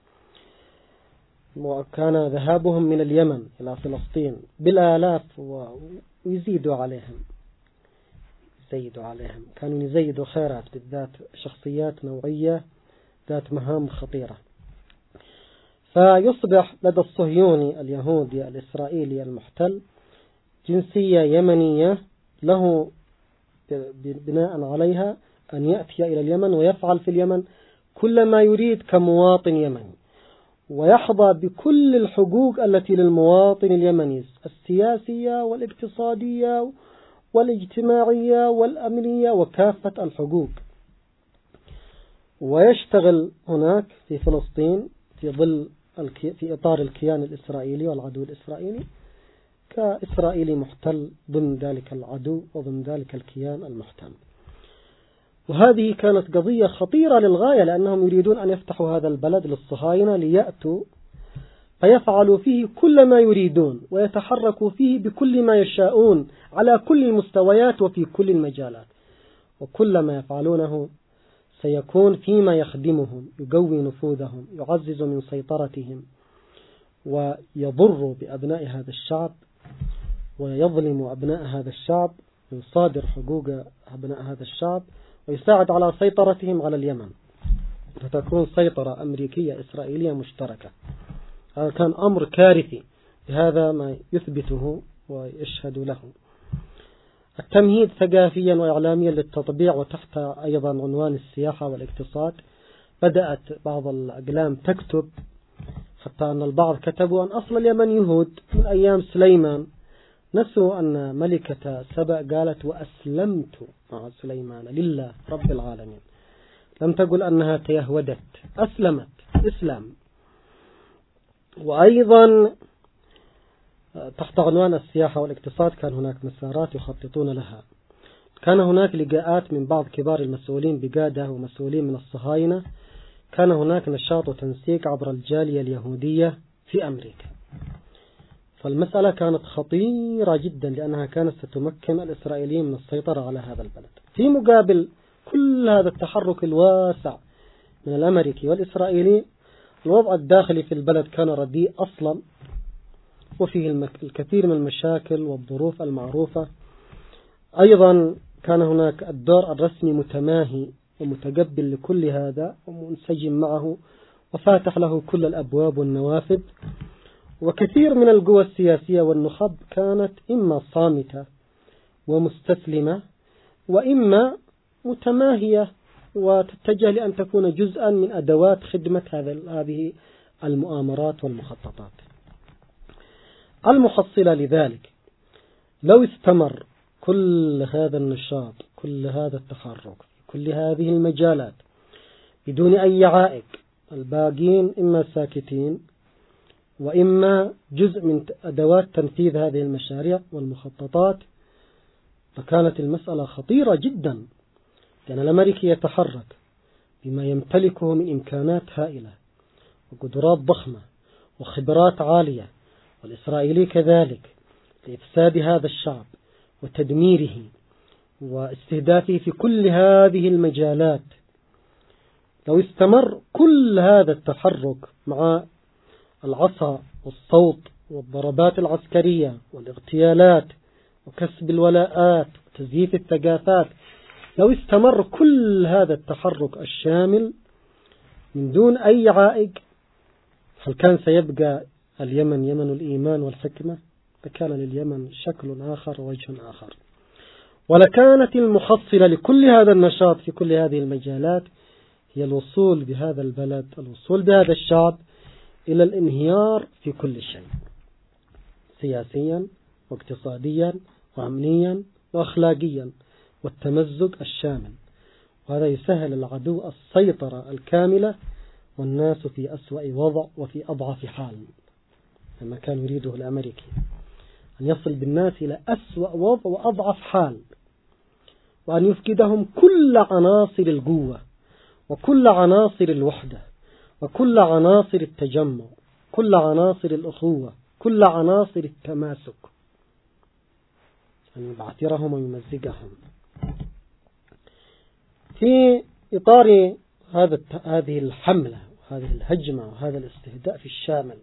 وكان ذهابهم من اليمن إلى فلسطين بالآلاف ويزيدوا عليهم يزيدوا عليهم كانوا يزيدوا خيرات، بالذات شخصيات نوعية ذات مهام خطيرة. فيصبح لدى الصهيوني اليهودي الإسرائيلي المحتل جنسية يمنية، له بناء عليها أن يأتي إلى اليمن ويفعل في اليمن كل ما يريد كمواطن يمني، ويحظى بكل الحقوق التي للمواطن اليمني: السياسية والاقتصادية والاجتماعية والأمنية وكافة الحقوق، ويشتغل هناك في فلسطين في ظل في إطار الكيان الإسرائيلي والعدو الإسرائيلي كإسرائيلي محتل ضمن ذلك العدو وضمن ذلك الكيان المحتل. وهذه كانت قضية خطيرة للغاية، لأنهم يريدون أن يفتحوا هذا البلد للصهاينة ليأتوا فيفعلوا فيه كل ما يريدون ويتحركوا فيه بكل ما يشاءون على كل المستويات وفي كل المجالات، وكل ما يفعلونه سيكون فيما يخدمهم، يقوي نفوذهم، يعزز من سيطرتهم، ويضر بأبناء هذا الشعب ويظلم أبناء هذا الشعب، ويصادر حقوق أبناء هذا الشعب، ويساعد على سيطرتهم على اليمن، فتكون سيطرة أمريكية إسرائيلية مشتركة. هذا كان أمر كارثي، بهذا ما يثبته ويشهد له. التمهيد ثقافيا وإعلاميا للتطبيع وتحت أيضا عنوان السياحة والاقتصاد. بدأت بعض الأقلام تكتب، حتى أن البعض كتبوا أن أصل اليمن يهود من أيام سليمان، نسوا أن ملكة سبأ قالت: وأسلمت مع سليمان لله رب العالمين. لم تقل أنها تيهودت، أسلمت إسلام. وأيضا تحت عنوان السياحة والاقتصاد كان هناك مسارات يخططون لها. كان هناك لقاءات من بعض كبار المسؤولين بقادة ومسؤولين من الصهاينة، كان هناك نشاط وتنسيق عبر الجالية اليهودية في أمريكا. فالمسألة كانت خطيرة جدا، لأنها كانت ستمكن الإسرائيليين من السيطرة على هذا البلد. في مقابل كل هذا التحرك الواسع من الأمريكي والإسرائيلي، الوضع الداخلي في البلد كان رديء أصلا، وفيه الكثير من المشاكل والظروف المعروفة. أيضا كان هناك الدور الرسمي متماهي ومتقبل لكل هذا ومنسجم معه وفاتح له كل الأبواب والنوافذ. وكثير من القوى السياسية والنخب كانت إما صامتة ومستسلمة، وإما متماهية وتتجه لأن تكون جزءا من أدوات خدمة هذه المؤامرات والمخططات. المحصلة لذلك، لو استمر كل هذا النشاط، كل هذا التحرك، كل هذه المجالات بدون أي عائق، الباقين إما ساكتين وإما جزء من أدوات تنفيذ هذه المشاريع والمخططات، فكانت المسألة خطيرة جدا، لأن الأمريكي يتحرك بما يمتلكه من إمكانات هائلة وقدرات ضخمة وخبرات عالية، والإسرائيلي كذلك، لإفساد هذا الشعب وتدميره واستهدافه في كل هذه المجالات. لو استمر كل هذا التحرك مع العصا والصوت والضربات العسكرية والاغتيالات وكسب الولاءات وتزييف الثقافات، لو استمر كل هذا التحرك الشامل من دون أي عائق، هل كان سيبقى اليمن يمن الإيمان والحكمة؟ فكان لليمن شكل آخر ووجه آخر. ولكانت المحصلة لكل هذا النشاط في كل هذه المجالات هي الوصول بهذا البلد، الوصول بهذا الشعب إلى الانهيار في كل شيء، سياسيا واقتصاديا وأمنيا وأخلاقيا، والتمزق الشامل. وهذا يسهل العدو السيطرة الكاملة، والناس في أسوأ وضع وفي أضعف حال، لما كان يريده الأمريكي أن يصل بالناس إلى أسوأ وضع وأضعف حال، وأن يفقدهم كل عناصر القوة وكل عناصر الوحدة وكل عناصر التجمع، كل عناصر الأخوة، كل عناصر التماسك، أن يبعثرهم ويمزقهم. في إطار هذا هذه الحملة وهذه الهجمة وهذا الاستهداف الشامل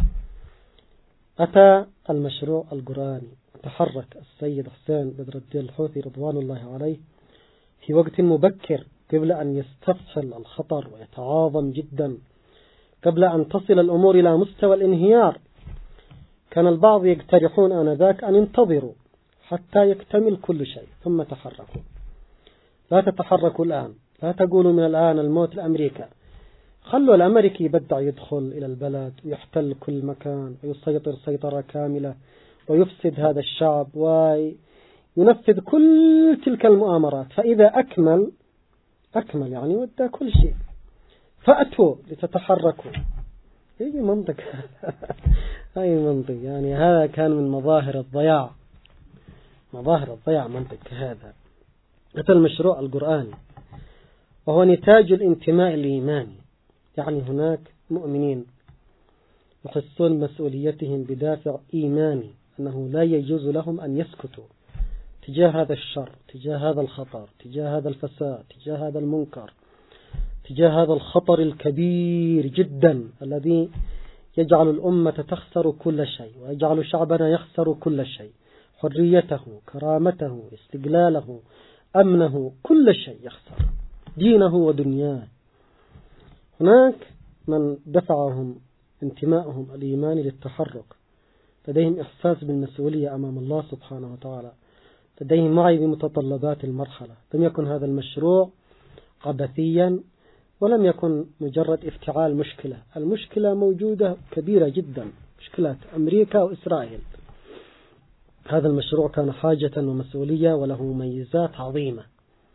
أتى المشروع القرآني. تحرك السيد حسين بدر الدين الحوثي رضوان الله عليه في وقت مبكر قبل أن يستفحل الخطر ويتعاظم جدا، قبل أن تصل الأمور إلى مستوى الانهيار. كان البعض يقترحون آنذاك أن ينتظروا حتى يكتمل كل شيء ثم تحركوا. لا تتحركوا الآن، لا تقولوا من الآن الموت لأمريكا، خلوا الأمريكي يبدع يدخل إلى البلد ويحتل كل مكان ويسيطر سيطرة كاملة ويفسد هذا الشعب وينفذ كل تلك المؤامرات. فإذا أكمل أكمل يعني ودى كل شيء، فأتوا لتتحركوا. أي منطق أي منطق يعني هذا كان من مظاهر الضياع، مظاهر الضياع منطق هذا. أتى المشروع القرآني وهو نتاج الانتماء الإيماني، يعني هناك مؤمنين يحسون مسؤوليتهم بدافع إيماني أنه لا يجوز لهم أن يسكتوا تجاه هذا الشر، تجاه هذا الخطر، تجاه هذا الفساد، تجاه هذا المنكر، تجاه هذا الخطر الكبير جدا الذي يجعل الأمة تخسر كل شيء ويجعل شعبنا يخسر كل شيء، حريته، كرامته، استقلاله، أمنه، كل شيء يخسر، دينه ودنياه. هناك من دفعهم انتمائهم الإيماني للتحرك، لديهم إحساس بالمسؤولية أمام الله سبحانه وتعالى، لديهم وعي بمتطلبات المرحلة. لم يكن هذا المشروع عبثيا ولم يكن مجرد افتعال مشكلة، المشكلة موجودة كبيرة جدا، مشكلة أمريكا وإسرائيل. هذا المشروع كان حاجة ومسؤولية وله مميزات عظيمة،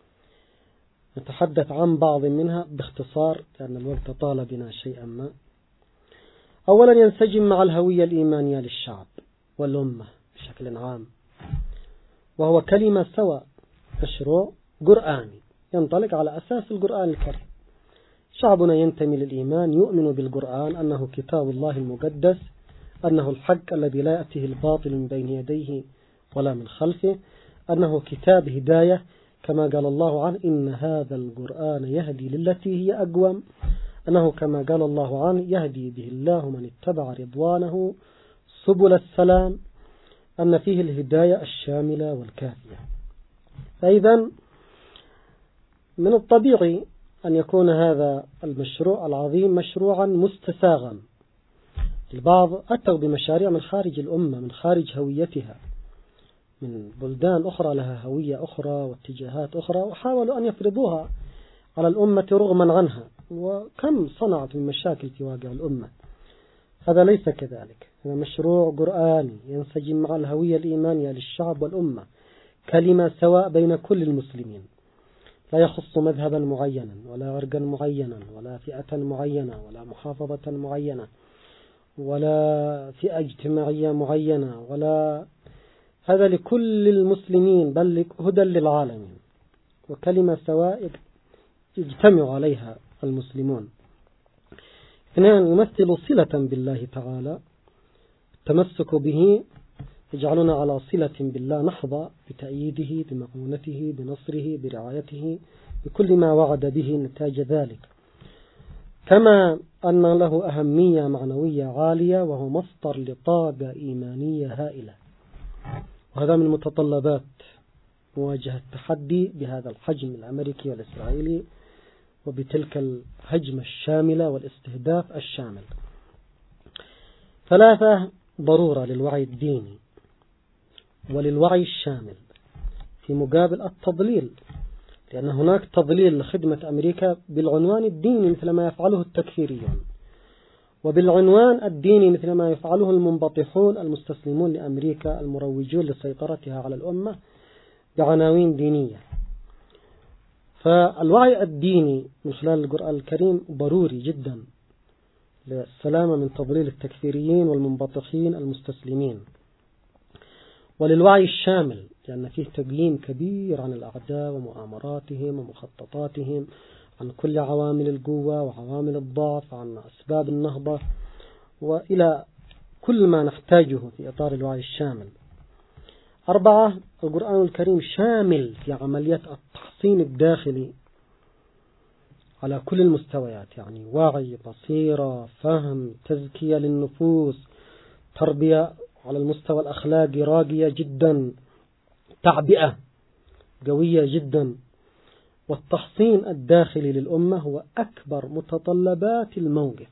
نتحدث عن بعض منها باختصار لأن الوقت طال بنا شيئا ما. أولا ينسجم مع الهوية الإيمانية للشعب والأمة بشكل عام، وهو كلمة سواء، مشروع قرآني ينطلق على أساس القرآن الكريم. شعبنا ينتمي للإيمان، يؤمن بالقرآن أنه كتاب الله المقدس، أنه الحق الذي لا يأتيه الباطل من بين يديه ولا من خلفه، أنه كتاب هداية كما قال الله عنه إن هذا القرآن يهدي للتي هي أقوم، أنه كما قال الله عنه يهدي به الله من اتبع رضوانه سبل السلام، أن فيه الهداية الشاملة والكافية. فإذا من الطبيعي أن يكون هذا المشروع العظيم مشروعا مستساغا. البعض أتوا بمشاريع من خارج الأمة، من خارج هويتها، من بلدان أخرى لها هوية أخرى واتجاهات أخرى، وحاولوا أن يفرضوها على الأمة رغما عنها، وكم صنعت من مشاكل في واقع الأمة. هذا ليس كذلك، هذا مشروع قرآني ينسجم مع الهوية الإيمانية للشعب والأمة، كلمة سواء بين كل المسلمين، لا يخص مذهبا معينا ولا عرقا معينا ولا فئة معينة ولا محافظة معينة ولا فئة اجتماعية معينة، ولا هذا لكل المسلمين بل هدى للعالمين، وكلمة سواء يجتمع عليها المسلمون. اثنان يمثل صلة بالله تعالى، التمسك به يجعلنا على صلة بالله، نحظى بتأييده، بمعونته، بنصره، برعايته، بكل ما وعد به نتاج ذلك. كما أن له أهمية معنوية عالية، وهو مصدر لطاقة إيمانية هائلة، وهذا من متطلبات مواجهة التحدي بهذا الحجم الأمريكي والإسرائيلي وبتلك الهجمة الشاملة والاستهداف الشامل. ثلاثة ضرورة للوعي الديني وللوعي الشامل في مقابل التضليل، لأن هناك تضليل لخدمة أمريكا بالعنوان الديني مثل ما يفعله التكفيريون، وبالعنوان الديني مثل ما يفعله المنبطحون المستسلمون لأمريكا المروجون لسيطرتها على الأمة بعناوين دينية. فالوعي الديني من خلال القرآن الكريم ضروري جدا للسلامة من تضليل التكفيريين والمنبطحين المستسلمين، وللوعي الشامل لأن فيه تقييم كبير عن الأعداء ومؤامراتهم ومخططاتهم عن كل عوامل القوة وعوامل الضعف، عن أسباب النهضة، وإلى كل ما نحتاجه في إطار الوعي الشامل. أربعة، القرآن الكريم شامل في عملية التحصين الداخلي على كل المستويات، يعني وعي، بصيرة، فهم، تزكية للنفوس، تربية على المستوى الأخلاقي راقية جدا، تعبئة قوية جدا. والتحصين الداخلي للأمة هو أكبر متطلبات الموقف،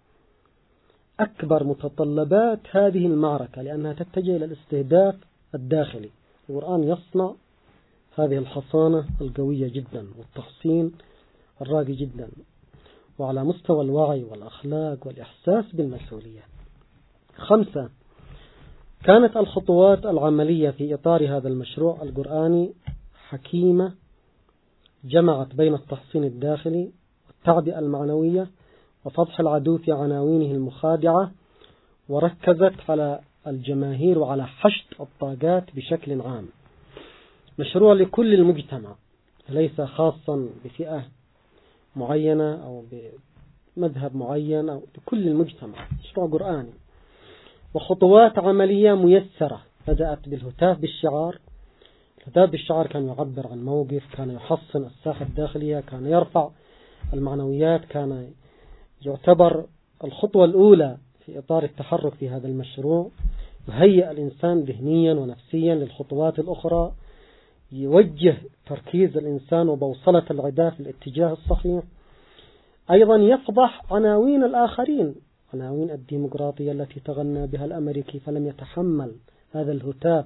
أكبر متطلبات هذه المعركة، لأنها تتجه إلى الاستهداف الداخلي. القرآن يصنع هذه الحصانة القوية جدا والتحصين الراقي جدا، وعلى مستوى الوعي والأخلاق والإحساس بالمسؤولية. خمسة، كانت الخطوات العملية في إطار هذا المشروع القرآني حكيمة، جمعت بين التحصين الداخلي والتعبئة المعنوية وفضح العدو في عناوينه المخادعة، وركزت على الجماهير وعلى حشد الطاقات بشكل عام. مشروع لكل المجتمع، ليس خاصا بفئة معينة أو بمذهب معين، أو لكل المجتمع، مشروع قرآني. وخطوات عملية ميسرة، بدأت بالهتاف بالشعار. الهتاف بالشعار كان يعبر عن موقف، كان يحصن الساحة الداخلية، كان يرفع المعنويات، كان يعتبر الخطوة الأولى في إطار التحرك في هذا المشروع، يهيئ الإنسان ذهنيا ونفسيا للخطوات الأخرى، يوجه تركيز الإنسان وبوصلة العداء في الاتجاه الصحيح. أيضا يفضح عناوين الآخرين، عناوين الديمقراطية التي تغنى بها الأمريكي، فلم يتحمل هذا الهتاف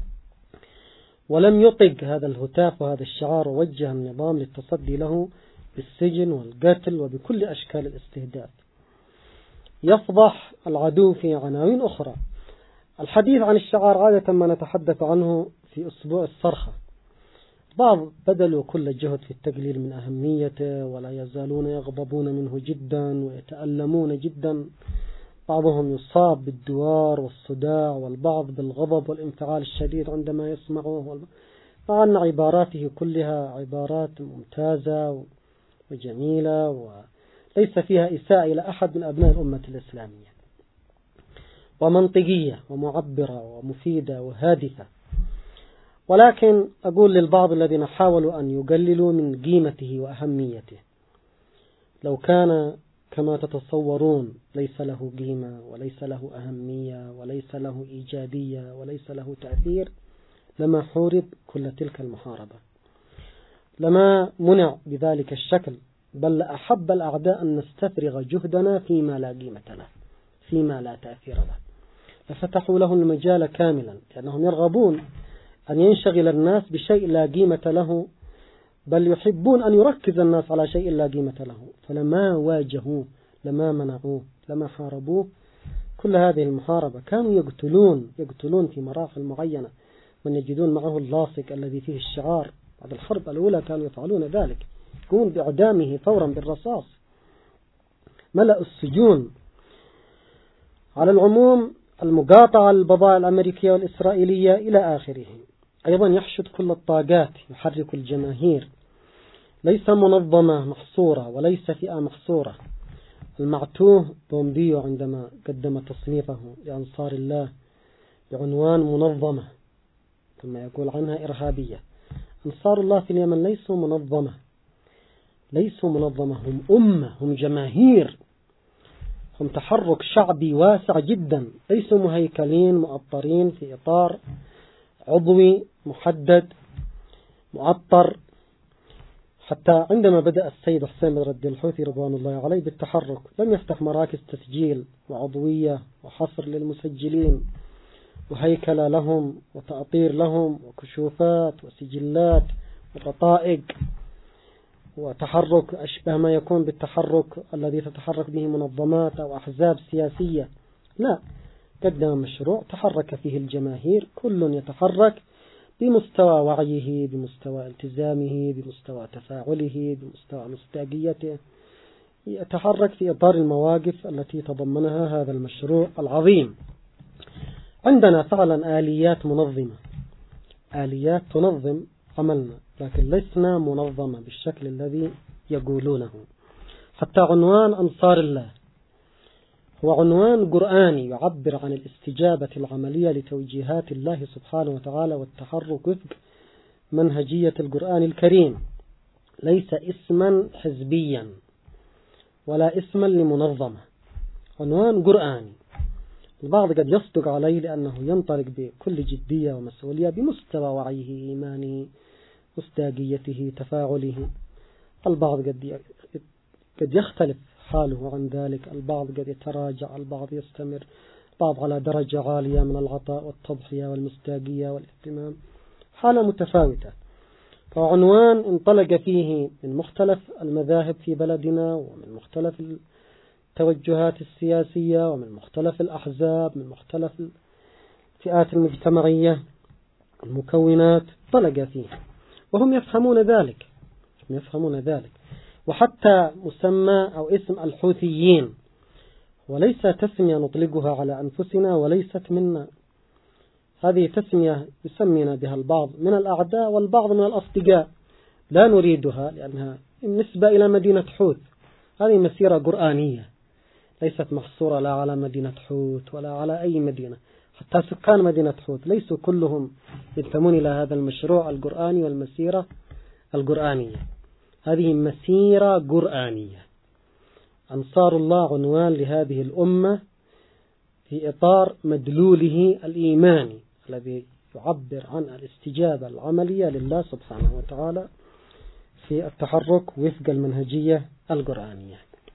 ولم يطق هذا الهتاف وهذا الشعار، ووجه النظام للتصدي له بالسجن والقتل وبكل أشكال الاستهداف. يفضح العدو في عناوين أخرى. الحديث عن الشعار عادة ما نتحدث عنه في أسبوع الصرخة، بعض بذلوا كل الجهد في التقليل من أهميته، ولا يزالون يغضبون منه جدا ويتألمون جدا. بعضهم يصاب بالدوار والصداع، والبعض بالغضب والانفعال الشديد عندما يسمعه، مع أن عباراته كلها عبارات ممتازة وجميلة وليس فيها إساءة إلى أحد من أبناء الأمة الإسلامية، ومنطقية ومعبرة ومفيدة وهادفة. ولكن أقول للبعض الذين حاولوا أن يقللوا من قيمته وأهميته، لو كان كما تتصورون ليس له قيمة وليس له أهمية وليس له إيجابية وليس له تأثير، لما حورب كل تلك المحاربة، لما منع بذلك الشكل، بل أحب الأعداء أن نستفرغ جهدنا فيما لا قيمة له، فيما لا تأثير له، ففتحوا له المجال كاملا، لأنهم يرغبون أن ينشغل الناس بشيء لا قيمة له، بل يحبون أن يركز الناس على شيء لا قيمة له. فلما واجهوه، لما منعوه، لما حاربوه، كل هذه المحاربة كانوا يقتلون يقتلون في مراحل معينة من يجدون معه اللاصق الذي فيه الشعار. بعد الحرب الأولى كانوا يفعلون ذلك، يقومون بإعدامه فورا بالرصاص، ملأ السجون. على العموم، المقاطعة البضائع الأمريكية والإسرائيلية إلى آخره. أيضا يحشد كل الطاقات، يحرك الجماهير، ليس منظمة محصورة وليس فئة محصورة. المعتوه بومبيو عندما قدم تصنيفه لأنصار الله بعنوان منظمة، ثم يقول عنها إرهابية. أنصار الله في اليمن ليسوا منظمة، ليسوا منظمة، هم أمة، هم جماهير، هم تحرك شعبي واسع جدا، ليسوا مهيكلين مؤطرين في إطار عضوي محدد مؤطر. حتى عندما بدأ السيد حسين بن رد الحوثي رضوان الله عليه بالتحرك، لم يفتح مراكز تسجيل وعضوية وحصر للمسجلين وهيكلة لهم وتأطير لهم وكشوفات وسجلات وبطائق وتحرك أشبه ما يكون بالتحرك الذي تتحرك به منظمات أو أحزاب سياسية. لا، قدم مشروع تحرك فيه الجماهير، كل يتحرك بمستوى وعيه، بمستوى التزامه، بمستوى تفاعله، بمستوى مصداقيته، يتحرك في إطار المواقف التي تضمنها هذا المشروع العظيم. عندنا فعلا آليات منظمة، آليات تنظم عملنا، لكن لسنا منظمة بالشكل الذي يقولونه. حتى عنوان أنصار الله هو عنوان قرآني يعبر عن الاستجابة العملية لتوجيهات الله سبحانه وتعالى والتحرك وفق منهجية القرآن الكريم، ليس اسما حزبيا ولا اسما لمنظمة، عنوان قرآني. البعض قد يصدق عليه لأنه ينطلق بكل جدية ومسؤولية بمستوى وعيه، إيمانه، مصداقيته، تفاعله. البعض قد قد يختلف حاله عن ذلك، البعض قد يتراجع، البعض يستمر، البعض على درجة عالية من العطاء والتضحية والمصداقية والاهتمام، حالة متفاوتة. فعنوان انطلق فيه من مختلف المذاهب في بلدنا، ومن مختلف التوجهات السياسية، ومن مختلف الأحزاب، من مختلف الفئات المجتمعية، المكونات، انطلق فيه وهم يفهمون ذلك يفهمون ذلك. وحتى مسمى أو اسم الحوثيين وليس تسمية نطلقها على أنفسنا وليست منا، هذه تسمية يسمينا بها البعض من الأعداء والبعض من الأصدقاء، لا نريدها لأنها بالنسبة إلى مدينة حوث هذه مسيرة قرآنية ليست محصورة لا على مدينة حوث ولا على أي مدينة. حتى سكان مدينة حوث ليسوا كلهم ينتمون إلى هذا المشروع القرآني والمسيرة القرآنية، هذه مسيرة قرآنية. أنصار الله عنوان لهذه الأمة في إطار مدلوله الإيماني الذي يعبر عن الاستجابة العملية لله سبحانه وتعالى في التحرك وفق المنهجية القرآنية.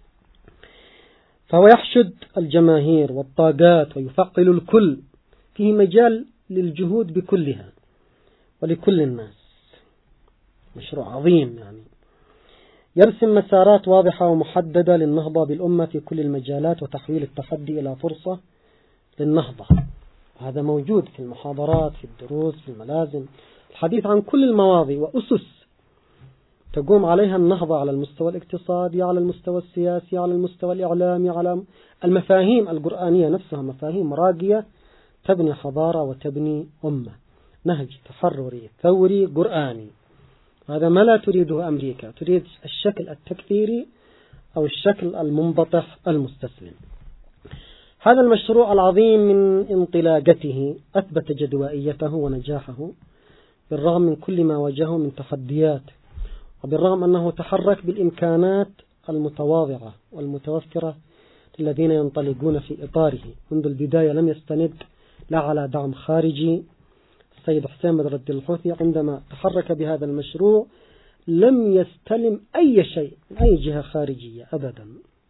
فهو يحشد الجماهير والطاقات ويفعل الكل، فيه مجال للجهود بكلها ولكل الناس، مشروع عظيم يعني يرسم مسارات واضحة ومحددة للنهضة بالأمة في كل المجالات وتحويل التحدي إلى فرصة للنهضة. هذا موجود في المحاضرات، في الدروس، في الملازم، الحديث عن كل المواضيع وأسس تقوم عليها النهضة على المستوى الاقتصادي، على المستوى السياسي، على المستوى الإعلامي، على المفاهيم القرآنية نفسها، مفاهيم راقية تبني حضارة وتبني أمة، نهج تحرري ثوري قرآني. هذا ما لا تريده أمريكا، تريد الشكل التكفيري أو الشكل المنبطح المستسلم. هذا المشروع العظيم من انطلاقته أثبت جدوائيته ونجاحه بالرغم من كل ما واجهه من تحديات، وبالرغم أنه تحرك بالإمكانات المتواضعة والمتوفرة للذين ينطلقون في إطاره. منذ البداية لم يستند لا على دعم خارجي. السيد حسين بدر الدين الحوثي عندما تحرك بهذا المشروع لم يستلم أي شيء من أي جهة خارجية أبدا.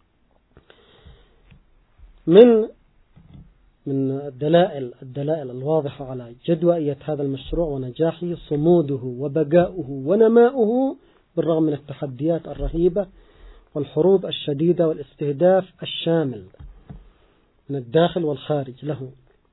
من من الدلائل الدلائل الواضحة على جدوائية هذا المشروع ونجاحه صموده وبقاؤه ونماؤه بالرغم من التحديات الرهيبة والحروب الشديدة والاستهداف الشامل من الداخل والخارج له،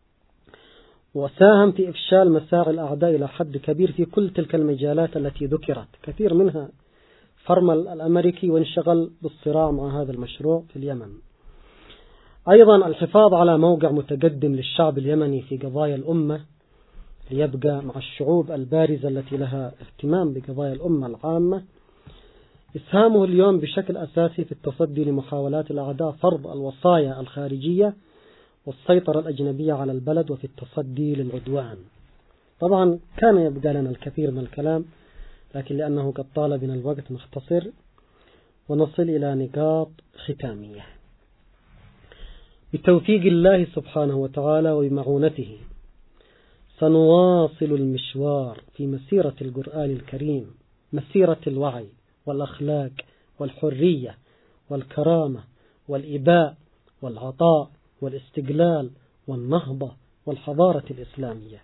وساهم في إفشال مساعي الأعداء إلى حد كبير في كل تلك المجالات التي ذكرت، كثير منها فرمل الأمريكي وانشغل بالصراع مع هذا المشروع في اليمن. أيضا الحفاظ على موقع متقدم للشعب اليمني في قضايا الأمة ليبقى مع الشعوب البارزة التي لها اهتمام بقضايا الأمة العامة. إسهامه اليوم بشكل أساسي في التصدي لمحاولات الأعداء فرض الوصايا الخارجية والسيطرة الأجنبية على البلد وفي التصدي للعدوان. طبعا كان يبقى لنا الكثير من الكلام، لكن لأنه قد طال بنا الوقت نختصر ونصل إلى نقاط ختامية. بتوفيق الله سبحانه وتعالى وبمعونته سنواصل المشوار في مسيرة القرآن الكريم، مسيرة الوعي والأخلاق والحرية والكرامة والإباء والعطاء والاستقلال والنهضة والحضارة الإسلامية.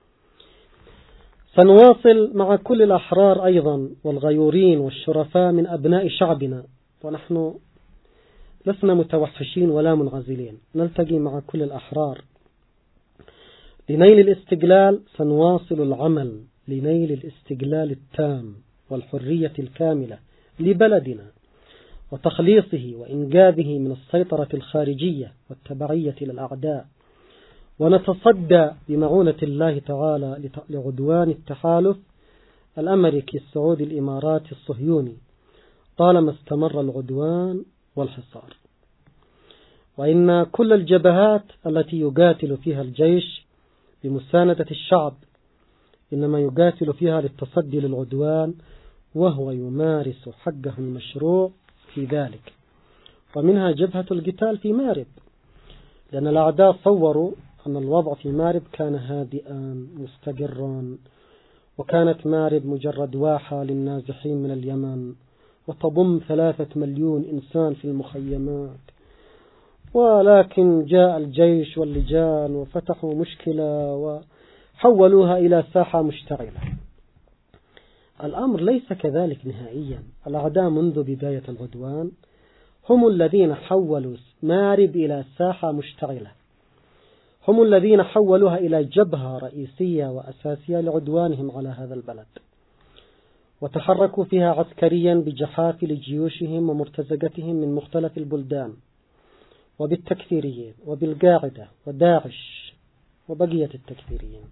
سنواصل مع كل الأحرار أيضا والغيورين والشرفاء من أبناء شعبنا، ونحن لسنا متوحشين ولا منعزلين، نلتقي مع كل الأحرار لنيل الاستقلال. سنواصل العمل لنيل الاستقلال التام والحرية الكاملة لبلدنا وتخليصه وإنقاذه من السيطرة الخارجية والتبعية للأعداء، ونتصدى بمعونة الله تعالى لعدوان التحالف الأمريكي السعودي الإماراتي الصهيوني. طالما استمر العدوان والحصار. وإن كل الجبهات التي يقاتل فيها الجيش بمساندة الشعب إنما يقاتل فيها للتصدي للعدوان، وهو يمارس حقه المشروع في ذلك. ومنها جبهة القتال في مارب، لأن الأعداء صوروا أن الوضع في مارب كان هادئا مستقرا، وكانت مارب مجرد واحة للنازحين من اليمن، وتضم ثلاثة مليون إنسان في المخيمات. ولكن جاء الجيش واللجان وفتحوا مشكلة وحولوها إلى ساحة مشتعلة. الأمر ليس كذلك نهائيا. الأعداء منذ بداية العدوان هم الذين حولوا مارب إلى ساحة مشتعلة، هم الذين حولوها إلى جبهة رئيسية وأساسية لعدوانهم على هذا البلد، وتحركوا فيها عسكريا بجحافل جيوشهم ومرتزقتهم من مختلف البلدان، وبالتكفيريين وبالقاعدة وداعش وبقية التكفيريين.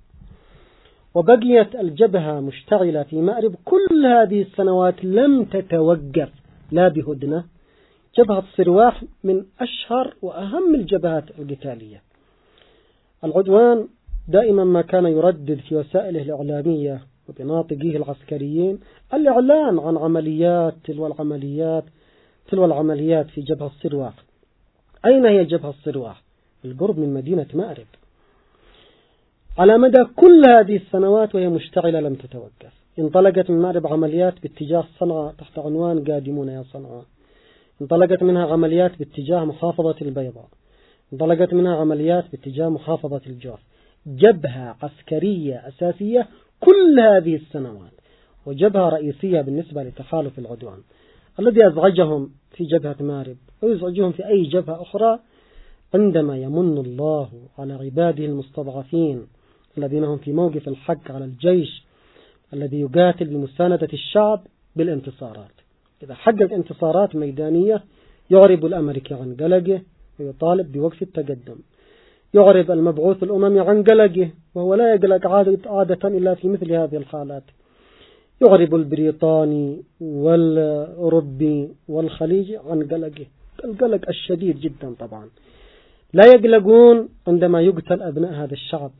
وبقيت الجبهة مشتعلة في مأرب كل هذه السنوات لم تتوقف لا بهدنة. جبهة صرواح من أشهر وأهم الجبهات القتالية. العدوان دائما ما كان يردد في وسائله الإعلامية وبناطقيه العسكريين الإعلان عن عمليات تلو العمليات تلو العمليات في جبهة الصرواح. أين هي جبهة الصرواح؟ القرب من مدينة مأرب. على مدى كل هذه السنوات وهي مشتعلة لم تتوقف. انطلقت من مأرب عمليات باتجاه صنعاء تحت عنوان قادمون يا صنعاء، انطلقت منها عمليات باتجاه محافظة البيضاء، انطلقت منها عمليات باتجاه محافظة الجوف. جبهة عسكرية أساسية كل هذه السنوات، وجبهة رئيسية بالنسبة لتحالف العدوان الذي أزعجهم في جبهة مأرب ويزعجهم في أي جبهة أخرى عندما يمن الله على عباده المستضعفين الذين هم في موقف الحق على الجيش الذي يقاتل بمساندة الشعب بالانتصارات. إذا حقق انتصارات ميدانية يعرب الأمريكي عن قلقه ويطالب بوقف التقدم، يعرب المبعوث الأممي عن قلقه وهو لا يقلق عادة إلا في مثل هذه الحالات، يعرب البريطاني والأوروبي والخليجي عن قلقه، القلق الشديد جدا. طبعا لا يقلقون عندما يقتل أبناء هذا الشعب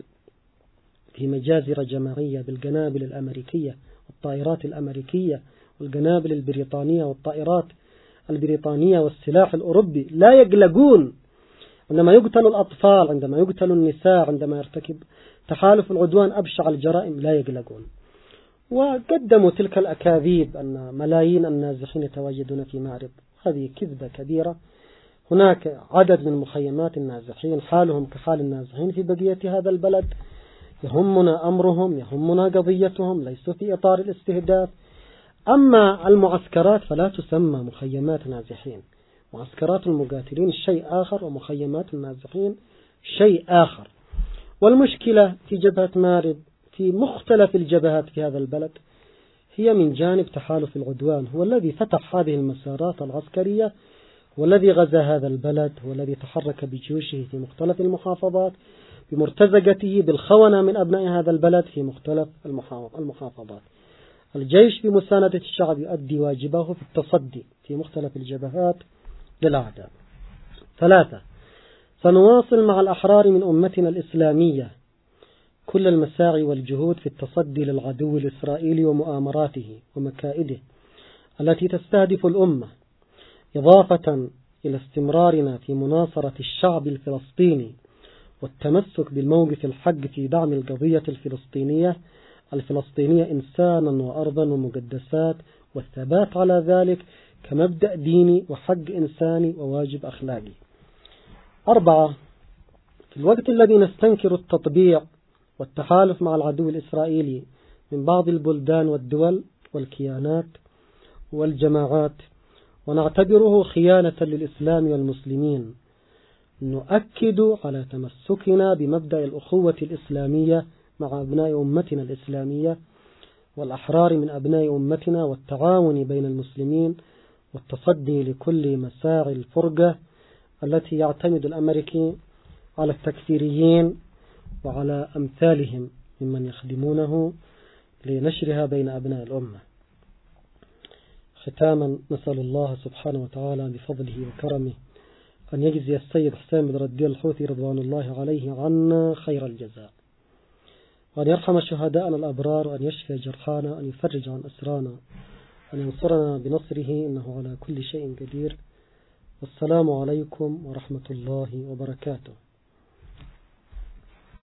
في مجازر جماعية بالقنابل الأمريكية والطائرات الأمريكية والقنابل البريطانية والطائرات البريطانية والسلاح الأوروبي. لا يقلقون عندما يقتل الأطفال، عندما يقتل النساء، عندما يرتكب تحالف العدوان أبشع الجرائم لا يقلقون. وقدموا تلك الأكاذيب أن ملايين النازحين يتواجدون في مأرب. هذه كذبة كبيرة. هناك عدد من مخيمات النازحين حالهم كحال النازحين في بقية هذا البلد. يهمنا أمرهم، يهمنا قضيتهم، ليسوا في إطار الاستهداف. أما المعسكرات فلا تسمى مخيمات نازحين. معسكرات المقاتلين شيء آخر، ومخيمات النازحين شيء آخر. والمشكلة في جبهة مأرب في مختلف الجبهات في هذا البلد هي من جانب تحالف العدوان، هو الذي فتح هذه المسارات العسكرية، والذي غزا هذا البلد، والذي تحرك بجيوشه في مختلف المحافظات، بمرتزقته بالخونة من أبناء هذا البلد في مختلف المحافظات. الجيش بمساندة الشعب يؤدي واجبه في التصدي في مختلف الجبهات للأعداء. ثلاثة، سنواصل مع الأحرار من أمتنا الإسلامية كل المساعي والجهود في التصدي للعدو الإسرائيلي ومؤامراته ومكائده التي تستهدف الأمة، إضافة إلى استمرارنا في مناصرة الشعب الفلسطيني والتمسك بالموقف الحق في دعم القضية الفلسطينية الفلسطينية إنسانا وأرضا ومقدسات، والثبات على ذلك كمبدأ ديني وحق إنساني وواجب أخلاقي. أربعة، في الوقت الذي نستنكر التطبيع والتحالف مع العدو الإسرائيلي من بعض البلدان والدول والكيانات والجماعات ونعتبره خيانة للإسلام والمسلمين، نؤكد على تمسكنا بمبدأ الأخوة الإسلامية مع أبناء أمتنا الإسلامية والأحرار من أبناء أمتنا، والتعاون بين المسلمين والتصدي لكل مساعي الفرقة التي يعتمد الأمريكي على التكفيريين وعلى أمثالهم ممن يخدمونه لنشرها بين أبناء الأمة. ختاما نسأل الله سبحانه وتعالى بفضله وكرمه أن يجزي السيد حسين بن ردي الحوثي رضوان الله عليه عنا خير الجزاء، وأن يرحم شهداءنا الأبرار، وأن يشفي جرحانا، وأن يفرج عن أسرانا، أن ينصرنا بنصره إنه على كل شيء قدير. والسلام عليكم ورحمة الله وبركاته.